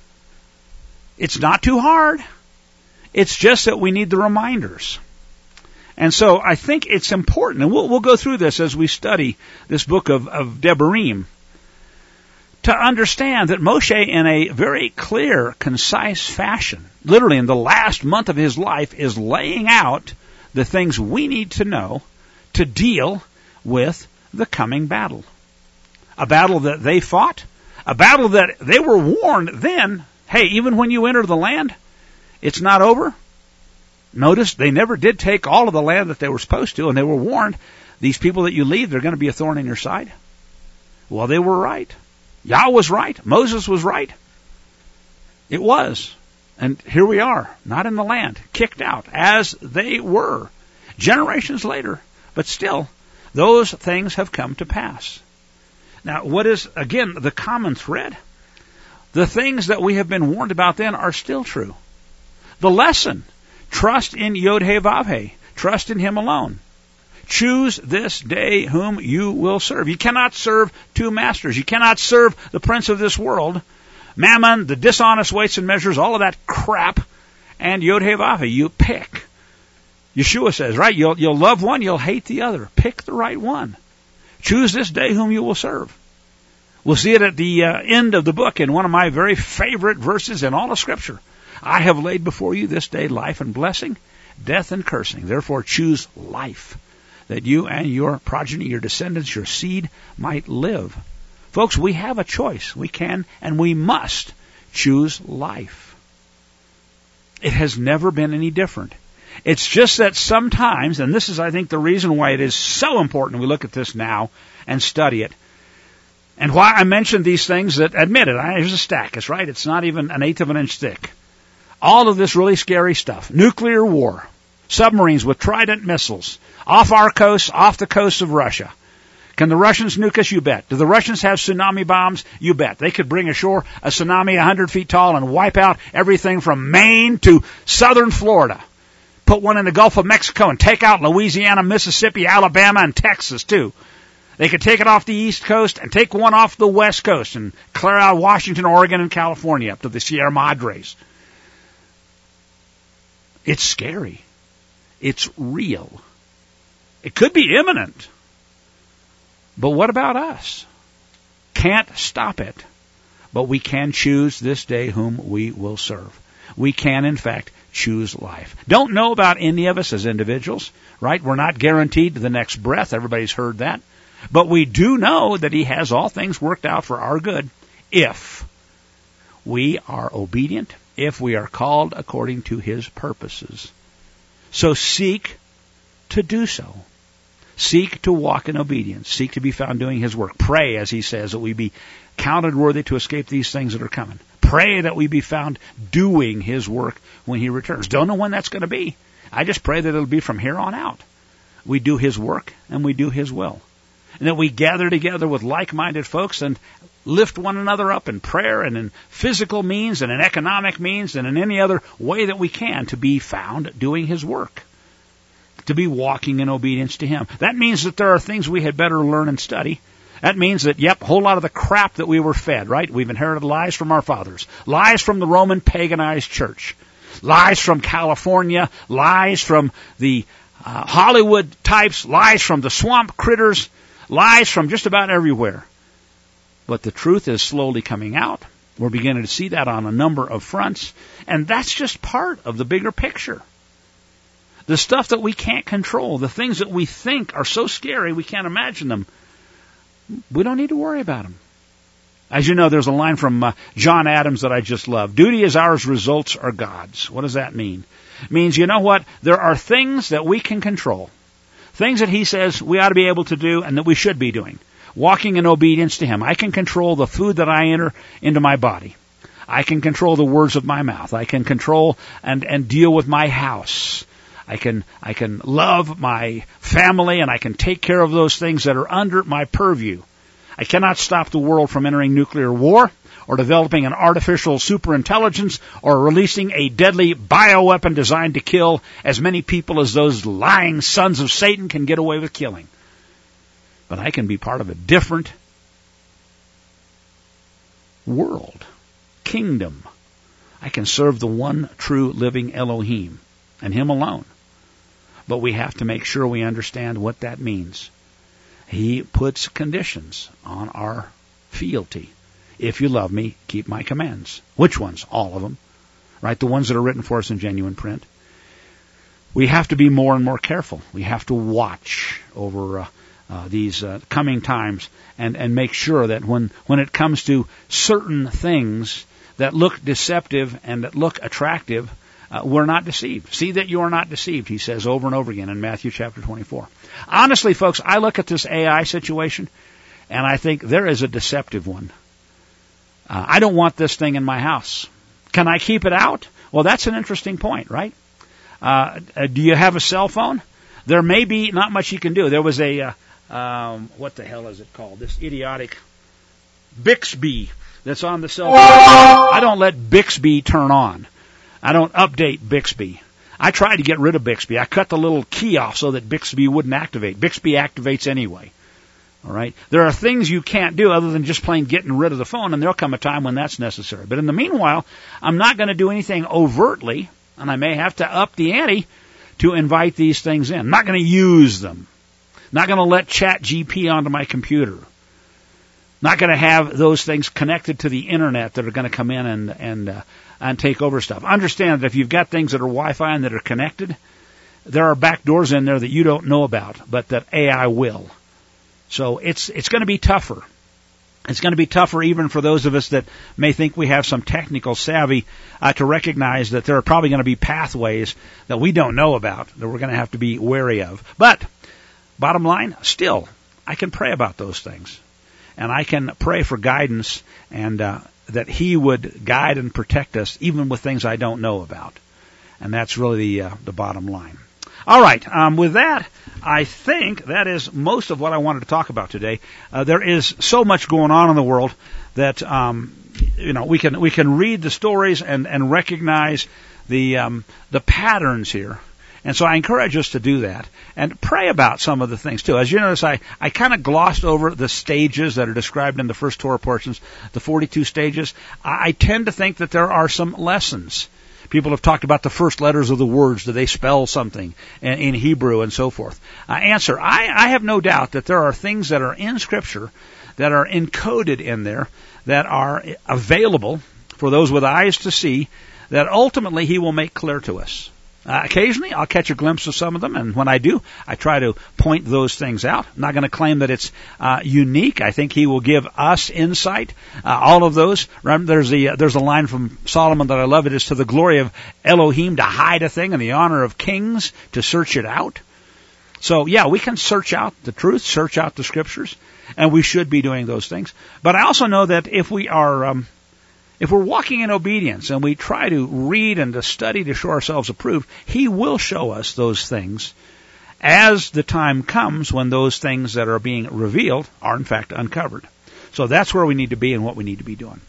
It's not too hard. It's just that we need the reminders. And so I think it's important, and we'll, we'll go through this as we study this book of, of Devarim, to understand that Moshe, in a very clear, concise fashion, literally in the last month of his life, is laying out the things we need to know to deal with the coming battle. A battle that they fought, a battle that they were warned then, hey, even when you enter the land, it's not over. Notice they never did take all of the land that they were supposed to, and they were warned, these people that you leave, they're going to be a thorn in your side. Well, they were right. Yah was right. Moses was right. It was. And here we are, not in the land, kicked out, as they were, generations later. But still, those things have come to pass. Now, what is, again, the common thread? The things that we have been warned about then are still true. The lesson: trust in Yod-Heh-Vav-Heh. Trust in Him alone. Choose this day whom you will serve. You cannot serve two masters. You cannot serve the prince of this world, Mammon, the dishonest weights and measures, all of that crap, and Yod-Heh-Vav-Heh. You pick. Yeshua says, right, you'll, you'll love one, you'll hate the other. Pick the right one. Choose this day whom you will serve. We'll see it at the uh, end of the book in one of my very favorite verses in all of Scripture. I have laid before you this day life and blessing, death and cursing. Therefore choose life, that you and your progeny, your descendants, your seed might live. Folks, we have a choice. We can and we must choose life. It has never been any different. It's just that sometimes, and this is, I think, the reason why it is so important we look at this now and study it, and why I mentioned these things that, admit it, here's a stack, it's right, it's not even an eighth of an inch thick. all of this really scary stuff. Nuclear war, submarines with Trident missiles, off our coast, off the coast of Russia. Can the Russians nuke us? You bet. Do the Russians have tsunami bombs? You bet. They could bring ashore a tsunami one hundred feet tall and wipe out everything from Maine to southern Florida. Put one in the Gulf of Mexico and take out Louisiana, Mississippi, Alabama, and Texas, too. They could take it off the East Coast and take one off the West Coast and clear out Washington, Oregon, and California up to the Sierra Madres. It's scary. It's real. It could be imminent. But what about us? Can't stop it. But we can choose this day whom we will serve. We can, in fact, choose life. Don't know about any of us as individuals, right? We're not guaranteed to the next breath. Everybody's heard that. But we do know that He has all things worked out for our good if we are obedient, if we are called according to His purposes. So seek to do so. Seek to walk in obedience. Seek to be found doing His work. Pray, as He says, that we be counted worthy to escape these things that are coming. Pray that we be found doing His work when He returns. Don't know when that's going to be. I just pray that it'll be from here on out. We do His work and we do His will. And that we gather together with like-minded folks and lift one another up in prayer and in physical means and in economic means and in any other way that we can to be found doing His work. To be walking in obedience to Him. That means that there are things we had better learn and study. That means that, yep, a whole lot of the crap that we were fed, right? We've inherited lies from our fathers. Lies from the Roman paganized church. Lies from California. Lies from the uh, Hollywood types. Lies from the swamp critters. Lies from just about everywhere. But the truth is slowly coming out. We're beginning to see that on a number of fronts. And that's just part of the bigger picture. The stuff that we can't control, the things that we think are so scary we can't imagine them, we don't need to worry about them. As you know, there's a line from uh, John Adams that I just love. Duty is ours, results are God's. What does that mean? It means, you know what? There are things that we can control. Things that He says we ought to be able to do and that we should be doing. Walking in obedience to Him. I can control the food that I enter into my body. I can control the words of my mouth. I can control and, and deal with my house. I can I can love my family and I can take care of those things that are under my purview. I cannot stop the world from entering nuclear war or developing an artificial superintelligence or releasing a deadly bioweapon designed to kill as many people as those lying sons of Satan can get away with killing. But I can be part of a different world, kingdom. I can serve the one true living Elohim and Him alone. But we have to make sure we understand what that means. He puts conditions on our fealty. If you love me, keep my commands. Which ones? All of them. Right? The ones that are written for us in genuine print. We have to be more and more careful. We have to watch over uh, uh, these uh, coming times and, and make sure that when, when it comes to certain things that look deceptive and that look attractive, Uh, we're not deceived. See that you are not deceived, He says over and over again in Matthew chapter twenty-four. Honestly, folks, I look at this A I situation, and I think there is a deceptive one. Uh, I don't want this thing in my house. Can I keep it out? Well, that's an interesting point, right? Uh, uh, do you have a cell phone? There may be not much you can do. There was a, uh, um, what the hell is it called? This idiotic Bixby that's on the cell phone. I don't let Bixby turn on. I don't update Bixby. I tried to get rid of Bixby. I cut the little key off so that Bixby wouldn't activate. Bixby activates anyway. All right? There are things you can't do other than just plain getting rid of the phone, and there'll come a time when that's necessary. But in the meanwhile, I'm not going to do anything overtly, and I may have to up the ante to invite these things in. I'm not going to use them. Not going to let Chat G P onto my computer. Not going to have those things connected to the internet that are going to come in and and uh, and take over stuff. Understand that if you've got things that are Wi-Fi and that are connected, there are back doors in there that you don't know about, but that A I will. So it's it's going to be tougher. It's going to be tougher even for those of us that may think we have some technical savvy uh, to recognize that there are probably going to be pathways that we don't know about that we're going to have to be wary of. But bottom line, still, I can pray about those things. And I can pray for guidance and uh, that He would guide and protect us even with things I don't know about. And that's really the, uh, the bottom line. All right, um, with that, I think that is most of what I wanted to talk about today. Uh, there is so much going on in the world that, um, you know, we can we can read the stories and, and recognize the um, the patterns here. And so I encourage us to do that and pray about some of the things too. As you notice, I, I kind of glossed over the stages that are described in the first Torah portions, the forty-two stages. I, I tend to think that there are some lessons. People have talked about the first letters of the words. Do they spell something in, in Hebrew and so forth? Uh, answer, I, I have no doubt that there are things that are in Scripture that are encoded in there that are available for those with eyes to see that ultimately He will make clear to us. Uh, occasionally, I'll catch a glimpse of some of them, and when I do, I try to point those things out. I'm not going to claim that it's uh, unique. I think He will give us insight. Uh, all of those. Remember, there's the uh, there's a line from Solomon that I love. It is to the glory of Elohim to hide a thing, and the honor of kings to search it out. So, yeah, we can search out the truth, search out the Scriptures, and we should be doing those things. But I also know that if we are um, If we're walking in obedience and we try to read and to study to show ourselves approved, He will show us those things as the time comes when those things that are being revealed are in fact uncovered. So that's where we need to be and what we need to be doing.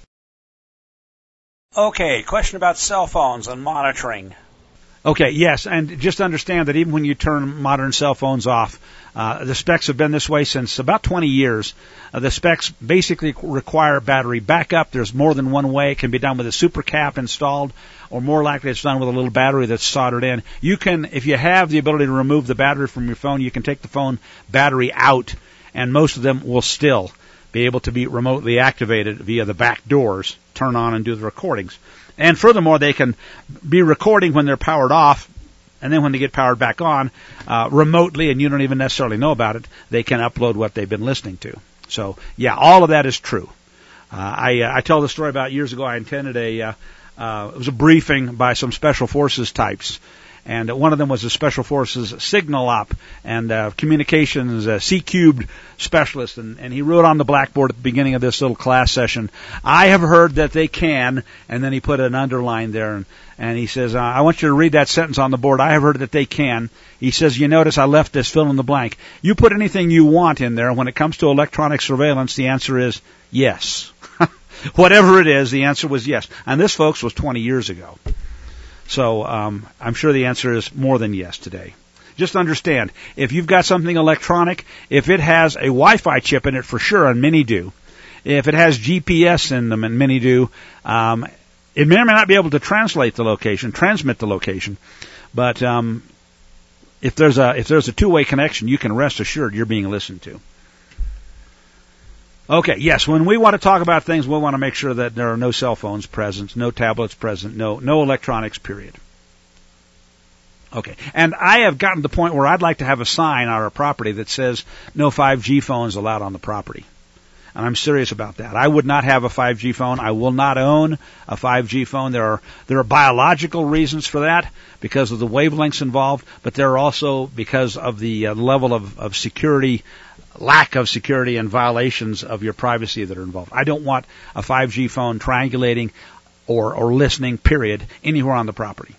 Okay, question about cell phones and monitoring. Okay, yes, and just understand that even when you turn modern cell phones off, uh, the specs have been this way since about twenty years. Uh, the specs basically require battery backup. There's more than one way. It can be done with a super cap installed, or more likely it's done with a little battery that's soldered in. You can, if you have the ability to remove the battery from your phone, you can take the phone battery out, and most of them will still be able to be remotely activated via the back doors, turn on and do the recordings. And furthermore, they can be recording when they're powered off, and then when they get powered back on, uh, remotely, and you don't even necessarily know about it, they can upload what they've been listening to. So, yeah, all of that is true. Uh, I, uh, I tell the story about years ago. I attended a, uh, uh, it was a briefing by some Special Forces types. And one of them was a Special Forces signal op and uh, communications uh, C-cubed specialist. And, and he wrote on the blackboard at the beginning of this little class session, I have heard that they can, and then he put an underline there. And, and he says, uh, I want you to read that sentence on the board. I have heard that they can. He says, you notice I left this fill in the blank. You put anything you want in there. When it comes to electronic surveillance, the answer is yes. Whatever it is, the answer was yes. And this, folks, was twenty years ago. So um, I'm sure the answer is more than yes today. Just understand, if you've got something electronic, if it has a Wi-Fi chip in it for sure, and many do, if it has G P S in them, and many do, um, it may or may not be able to translate the location, transmit the location, but um, if there's a if there's a two-way connection, you can rest assured you're being listened to. Okay, yes, when we want to talk about things, we want to make sure that there are no cell phones present, no tablets present, no no electronics, period. Okay, and I have gotten to the point where I'd like to have a sign on our property that says no five G phones allowed on the property. And I'm serious about that. I would not have a five G phone. I will not own a five G phone. There are there are biological reasons for that because of the wavelengths involved, but there are also because of the uh, level of, of security, lack of security and violations of your privacy that are involved. I don't want a five G phone triangulating or, or listening, period, anywhere on the property.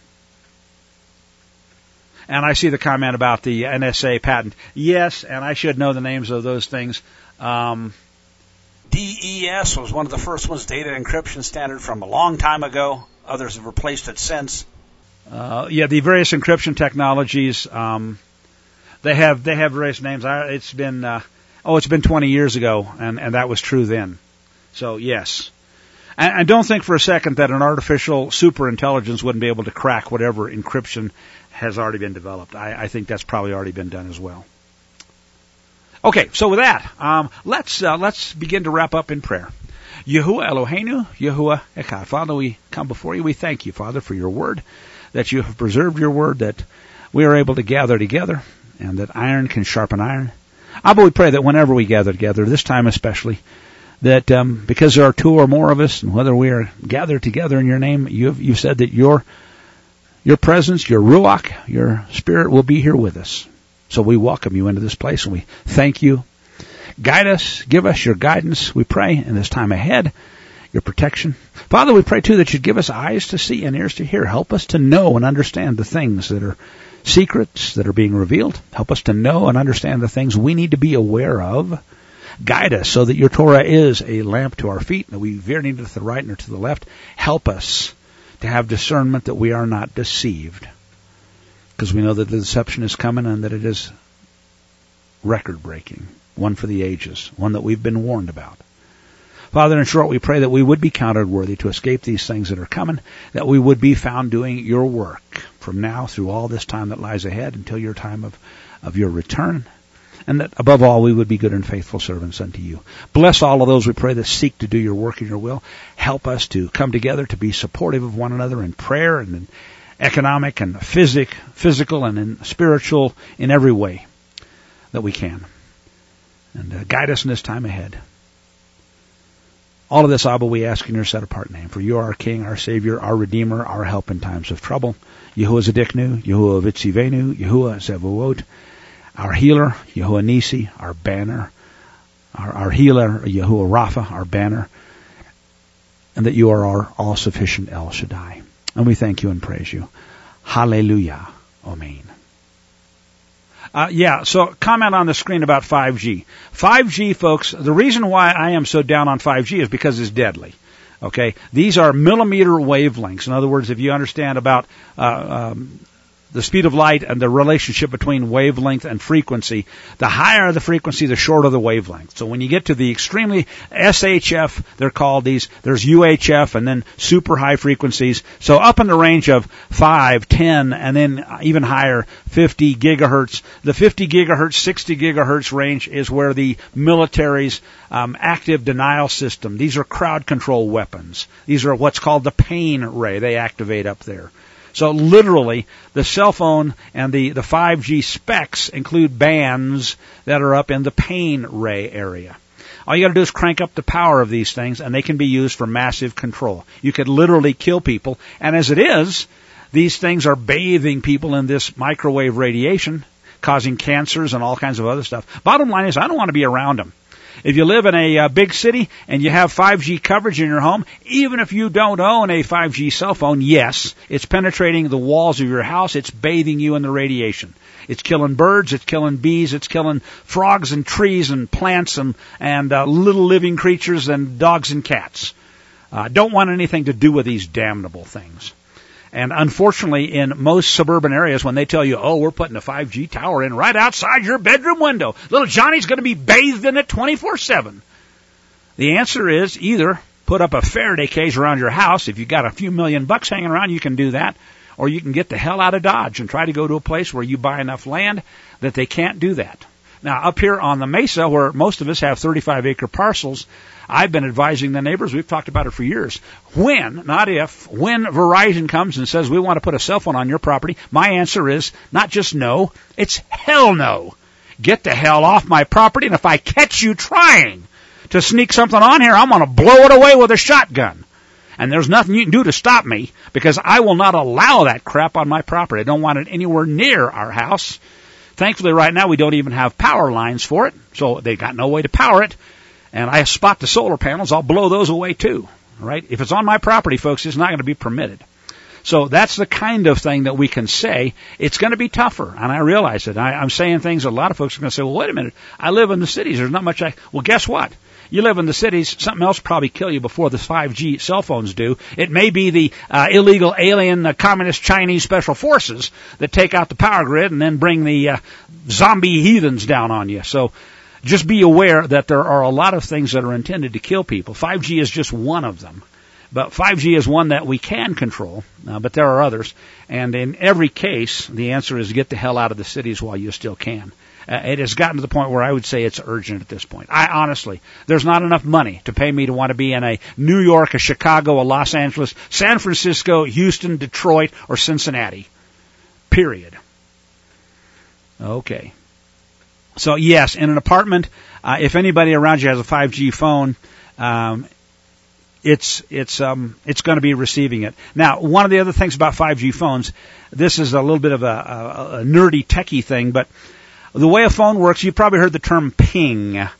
And I see the comment about the N S A patent. Yes, and I should know the names of those things. Um, D E S was one of the first ones, data encryption standard from a long time ago. Others have replaced it since. Uh, yeah, the various encryption technologies, um, they have they have various names. I, it's been uh, oh, it's been twenty years ago, and, and that was true then. So yes, and, and don't think for a second that an artificial superintelligence wouldn't be able to crack whatever encryption has already been developed. I, I think that's probably already been done as well. Okay, so with that, um, let's uh, let's begin to wrap up in prayer. Yahuwah Eloheinu, Yahuwah Echad. Father, we come before you. We thank you, Father, for your word, that you have preserved your word, that we are able to gather together, and that iron can sharpen iron. Abba, we pray that whenever we gather together, this time especially, that um, because there are two or more of us, and whether we are gathered together in your name, you've, you've said that your your presence, your Ruach, your Spirit will be here with us. So we welcome you into this place, and we thank you. Guide us, give us your guidance, we pray, in this time ahead. your protection. Father, we pray too that you'd give us eyes to see and ears to hear. Help us to know and understand the things that are secrets that are being revealed. Help us to know and understand the things we need to be aware of. Guide us so that your Torah is a lamp to our feet, that we veer neither to the right nor to the left. Help us to have discernment that we are not deceived, because we know that the deception is coming and that it is record-breaking, one for the ages, one that we've been warned about. Father, in short, we pray that we would be counted worthy to escape these things that are coming, that we would be found doing your work from now through all this time that lies ahead until your time of, of your return, and that above all we would be good and faithful servants unto you. Bless all of those, we pray, that seek to do your work in your will. Help us to come together to be supportive of one another in prayer and in economic and physic, physical and in spiritual, in every way that we can. And uh, guide us in this time ahead. All of this, Abba, we ask in your set-apart name. For you are our King, our Savior, our Redeemer, our help in times of trouble. Yahuwah Zedeknu, Yahuwah Vitzivenu, Yahuwah Zevuot, our healer, Yahuwah Nisi, our banner, our, our healer, Yahuwah Rapha, our banner, and that you are our all-sufficient El Shaddai. And we thank you and praise you. Hallelujah. Amen. Uh, yeah, so comment on the screen about five G. five G, folks, the reason why I am so down on five G is because it's deadly. Okay? These are millimeter wavelengths. In other words, if you understand about uh, um, the speed of light and the relationship between wavelength and frequency, the higher the frequency, the shorter the wavelength. So when you get to the extremely S H F, they're called these, there's U H F and then super high frequencies. So up in the range of five, ten, and then even higher, fifty gigahertz. The fifty gigahertz, sixty gigahertz range is where the military's um, active denial system, these are crowd control weapons. These are what's called the pain ray they activate up there. So literally, the cell phone and the, the five G specs include bands that are up in the pain ray area. All you got to do is crank up the power of these things, and they can be used for massive control. You could literally kill people, and as it is, these things are bathing people in this microwave radiation, causing cancers and all kinds of other stuff. Bottom line is, I don't want to be around them. If you live in a uh, big city and you have five G coverage in your home, even if you don't own a five G cell phone, yes, it's penetrating the walls of your house. It's bathing you in the radiation. It's killing birds. It's killing bees. It's killing frogs and trees and plants and, and uh, little living creatures and dogs and cats. Uh, don't want anything to do with these damnable things. And unfortunately, in most suburban areas, when they tell you, oh, we're putting a five G tower in right outside your bedroom window, little Johnny's going to be bathed in it twenty-four seven. The answer is either put up a Faraday cage around your house. If you've got a few million bucks hanging around, you can do that. Or you can get the hell out of Dodge and try to go to a place where you buy enough land that they can't do that. Now, up here on the Mesa, where most of us have thirty-five acre parcels, I've been advising the neighbors, we've talked about it for years, when, not if, when Verizon comes and says we want to put a cell phone on your property, my answer is not just no, it's hell no. Get the hell off my property, and if I catch you trying to sneak something on here, I'm going to blow it away with a shotgun. And there's nothing you can do to stop me, because I will not allow that crap on my property. I don't want it anywhere near our house. Thankfully, right now, we don't even have power lines for it, so they got no way to power it. And I spot the solar panels, I'll blow those away too. All right? If it's on my property, folks, it's not going to be permitted. So that's the kind of thing that we can say. It's going to be tougher, and I realize it. I, I'm saying things that a lot of folks are going to say, well, wait a minute. I live in the cities. There's not much I... Well, guess what? You live in the cities, something else will probably kill you before the five G cell phones do. It may be the uh, illegal alien uh, communist Chinese special forces that take out the power grid and then bring the uh, zombie heathens down on you. So just be aware that there are a lot of things that are intended to kill people. five G is just one of them. But five G is one that we can control, uh, but there are others. And in every case, the answer is get the hell out of the cities while you still can. Uh, it has gotten to the point where I would say it's urgent at this point. I honestly, there's not enough money to pay me to want to be in a New York, a Chicago, a Los Angeles, San Francisco, Houston, Detroit, or Cincinnati. Period. Okay. So yes, in an apartment, uh, if anybody around you has a five G phone, um, it's it's um it's going to be receiving it. Now, one of the other things about five G phones, this is a little bit of a, a, a nerdy techie thing, but the way a phone works, you've probably heard the term ping.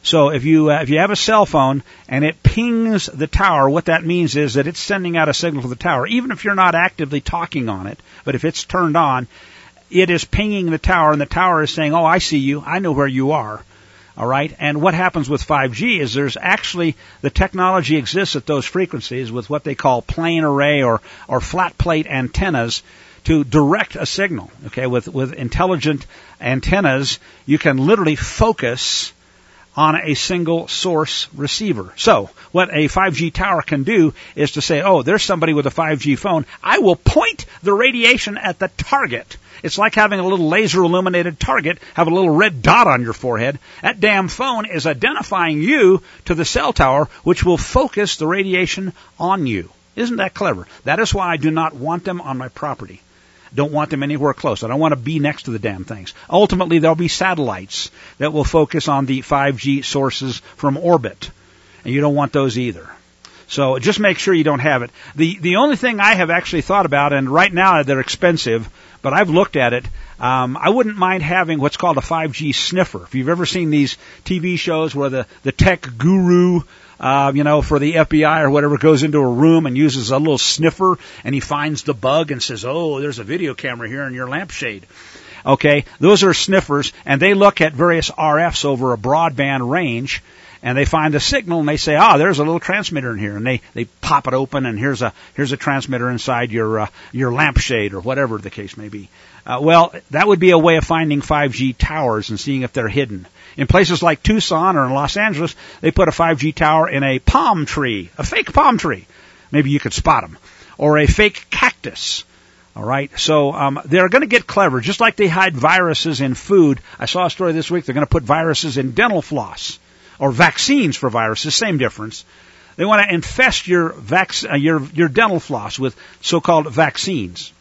So if you uh, if you have a cell phone and it pings the tower, what that means is that it's sending out a signal to the tower. Even if you're not actively talking on it, but if it's turned on, it is pinging the tower, and the tower is saying, oh, I see you. I know where you are. All right? And what happens with five G is there's actually, the technology exists at those frequencies with what they call plane array or, or flat plate antennas to direct a signal. Okay? With, with intelligent antennas, you can literally focus on a single source receiver. So, what a five G tower can do is to say, oh, there's somebody with a five G phone. I will point the radiation at the target. It's like having a little laser illuminated target, have a little red dot on your forehead. That damn phone is identifying you to the cell tower, which will focus the radiation on you. Isn't that clever? That is why I do not want them on my property. Don't want them anywhere close. I don't want to be next to the damn things. Ultimately, there'll be satellites that will focus on the five G sources from orbit. And you don't want those either. So just make sure you don't have it. The the only thing I have actually thought about, and right now they're expensive, but I've looked at it, um, I wouldn't mind having what's called a five G sniffer. If you've ever seen these T V shows where the, the tech guru, uh, you know, for the F B I or whatever goes into a room and uses a little sniffer and he finds the bug and says, oh, there's a video camera here in your lampshade. Okay, those are sniffers, and they look at various R Fs over a broadband range, and they find a signal, and they say, ah, there's a little transmitter in here, and they, they pop it open, and here's a here's a transmitter inside your uh, your lampshade, or whatever the case may be. Uh, well, that would be a way of finding five G towers and seeing if they're hidden. In places like Tucson or in Los Angeles, they put a five G tower in a palm tree, a fake palm tree. Maybe you could spot them. Or a fake cactus. All right, so um, they're going to get clever, just like they hide viruses in food. I saw a story this week. They're going to put viruses in dental floss, or vaccines for viruses. Same difference. They want to infest your vac- uh, your your dental floss with so-called vaccines.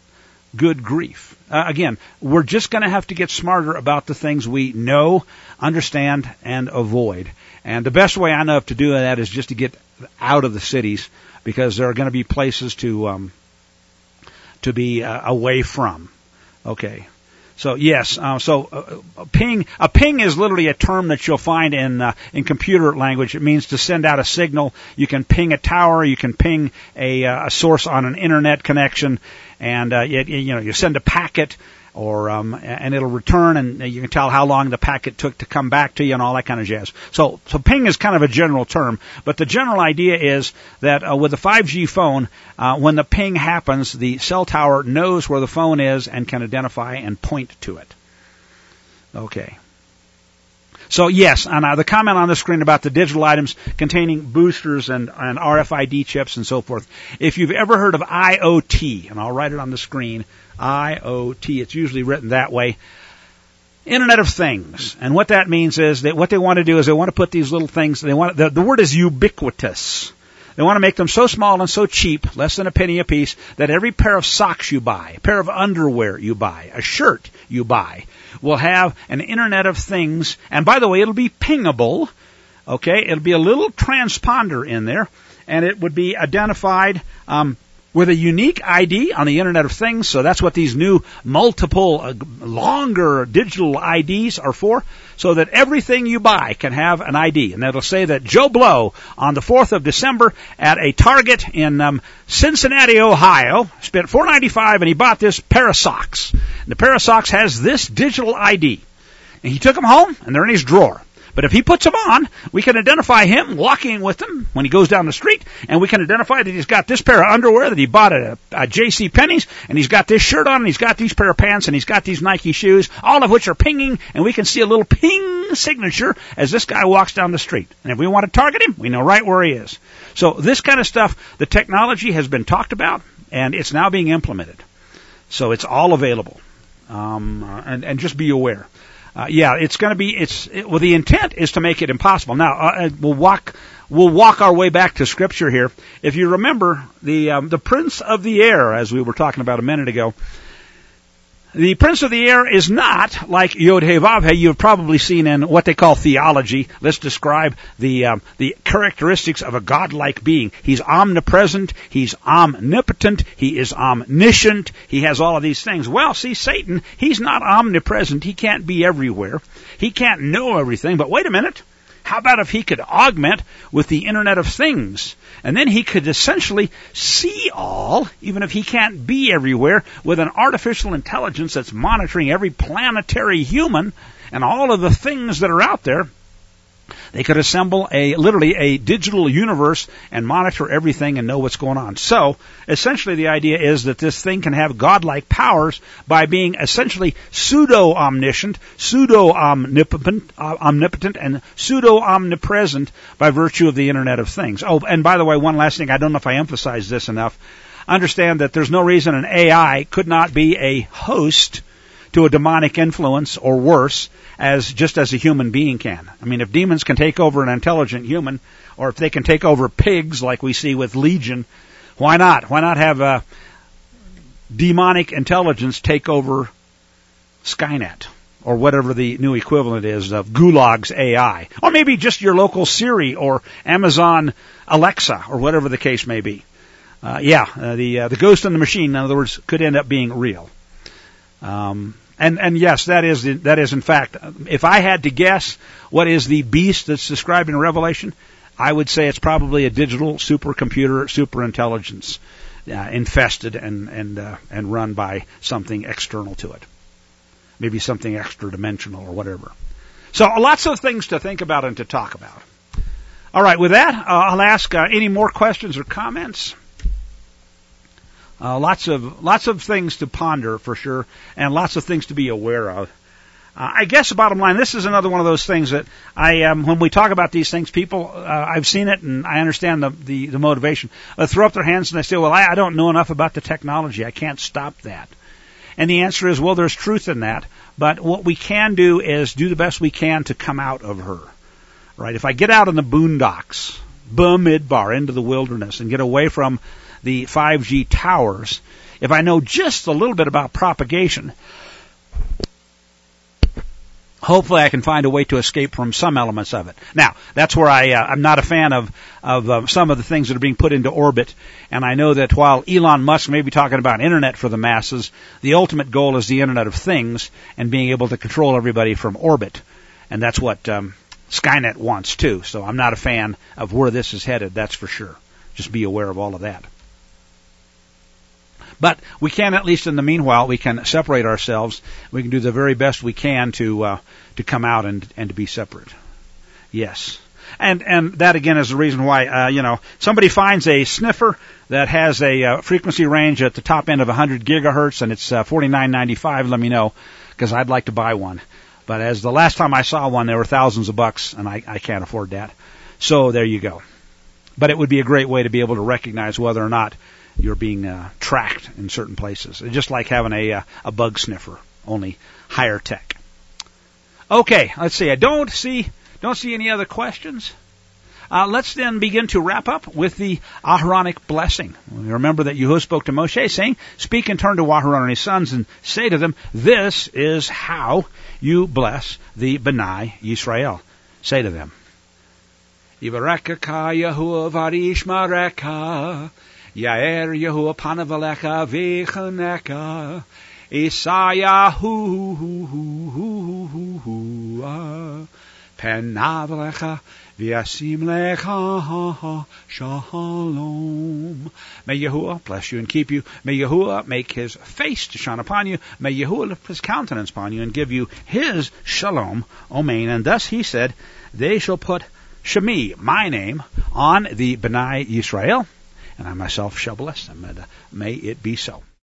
Good grief! Uh, again, we're just going to have to get smarter about the things we know, understand, and avoid. And the best way I know of to do that is just to get out of the cities, because there are going to be places to. Um, to be uh, away from. Okay. So yes, uh, so uh, a ping, a ping is literally a term that you'll find in uh, in computer language. It means to send out a signal. You can ping a tower, you can ping a, uh, a source on an internet connection, and uh, you, you know you send a packet, or um, and it'll return, and you can tell how long the packet took to come back to you, and all that kind of jazz. So, so ping is kind of a general term, but the general idea is that uh, with a five G phone, uh, when the ping happens, the cell tower knows where the phone is and can identify and point to it. Okay. So yes, and uh, the comment on the screen about the digital items containing boosters and, and R F I D chips and so forth. If you've ever heard of I O T, and I'll write it on the screen, I O T, it's usually written that way, Internet of Things. And what that means is that what they want to do is they want to put these little things, they want the, the word is ubiquitous. They want to make them so small and so cheap, less than a penny a piece, that every pair of socks you buy, a pair of underwear you buy, a shirt you buy, will have an Internet of Things. And by the way, it'll be pingable. Okay, it'll be a little transponder in there, and it would be identified um, with a unique I D on the Internet of Things. So that's what these new multiple, uh, longer digital I Ds are for, so that everything you buy can have an I D. And that'll say that Joe Blow, on the fourth of December, at a Target in um, Cincinnati, Ohio, spent four dollars and ninety-five cents, and he bought this pair of socks. And the pair of socks has this digital I D. And he took them home, and they're in his drawer. But if he puts them on, we can identify him walking with them when he goes down the street, and we can identify that he's got this pair of underwear that he bought at a, a J C Penney's, and he's got this shirt on, and he's got these pair of pants, and he's got these Nike shoes, all of which are pinging, and we can see a little ping signature as this guy walks down the street. And if we want to target him, we know right where he is. So this kind of stuff, the technology has been talked about, and it's now being implemented. So it's all available. Um, uh, and, and just be aware. Uh, yeah, it's going to be, it's, it, well, the intent is to make it impossible. Now, uh, we'll walk, we'll walk our way back to Scripture here. If you remember, the, um, the Prince of the Air, as we were talking about a minute ago, the Prince of the Air is not like Yod-Heh-Vav-Heh you've probably seen in what they call theology. Let's describe the um, the characteristics of a godlike being. He's omnipresent. He's omnipotent. He is omniscient. He has all of these things. Well, see, Satan, he's not omnipresent. He can't be everywhere. He can't know everything. But wait a minute. How about if he could augment with the Internet of Things? And then he could essentially see all, even if he can't be everywhere, with an artificial intelligence that's monitoring every planetary human and all of the things that are out there. They could assemble a literally a digital universe and monitor everything and know what's going on. So, essentially the idea is that this thing can have godlike powers by being essentially pseudo-omniscient, pseudo-omnipotent, uh, omnipotent, and pseudo-omnipresent by virtue of the Internet of Things. Oh, and by the way, one last thing, I don't know if I emphasized this enough. Understand that there's no reason an A I could not be a host to a demonic influence or worse, as just as a human being can. I mean, if demons can take over an intelligent human, or if they can take over pigs like we see with Legion, why not? Why not have a demonic intelligence take over Skynet, or whatever the new equivalent is of Gulag's A I? Or maybe just your local Siri or Amazon Alexa, or whatever the case may be. Uh, yeah, uh, the uh, the ghost in the machine, in other words, could end up being real. Um, and, and yes, that is, the, that is in fact, if I had to guess what is the beast that's described in Revelation, I would say it's probably a digital supercomputer, superintelligence, uh, infested and, and, uh, and run by something external to it. Maybe something extra dimensional or whatever. So lots of things to think about and to talk about. All right, with that, uh, I'll ask uh, any more questions or comments. Uh, lots of lots of things to ponder for sure, and lots of things to be aware of. Uh, I guess the bottom line, this is another one of those things that I um, when we talk about these things, people, uh, I've seen it and I understand the the, the motivation. They throw up their hands and they say, "Well, I, I don't know enough about the technology. I can't stop that." And the answer is, well, there's truth in that, but what we can do is do the best we can to come out of her. Right? If I get out in the boondocks, Bamidbar, into the wilderness, and get away from the five G towers, if I know just a little bit about propagation, hopefully I can find a way to escape from some elements of it. Now, that's where I, uh, I'm not a fan of, of uh, some of the things that are being put into orbit, and I know that while Elon Musk may be talking about Internet for the masses, the ultimate goal is the Internet of Things and being able to control everybody from orbit, and that's what um, Skynet wants too. So I'm not a fan of where this is headed, that's for sure. Just be aware of all of that. But we can, at least in the meanwhile, we can separate ourselves. We can do the very best we can to uh, to come out and and to be separate. Yes, and and that again is the reason why uh, you know somebody finds a sniffer that has a uh, frequency range at the top end of one hundred gigahertz and it's uh, forty-nine ninety-five. Let me know, because I'd like to buy one. But as the last time I saw one, they were thousands of bucks, and I, I can't afford that. So there you go. But it would be a great way to be able to recognize whether or not you're being uh, tracked in certain places. It's just like having a uh, a bug sniffer, only higher tech. Okay, let's see. I don't see don't see any other questions. Uh, let's then begin to wrap up with the Aharonic blessing. Remember that Yahuwah spoke to Moshe, saying, "Speak and turn to Aharon and his sons, and say to them, this is how you bless the B'nai Yisrael." Say to them, "Yivarekaka Yahuwah varishmareka, Yair Yahuwah panavalecha v'chaneka, Isayahu penavalecha v'yasim lecha shalom." May Yahuwah bless you and keep you. May Yahuwah make his face to shine upon you. May Yahuwah lift his countenance upon you and give you his shalom. Amen. And thus he said, they shall put Shemi, my name, on the B'nai Yisrael, and I myself shall bless them, and uh, may it be so.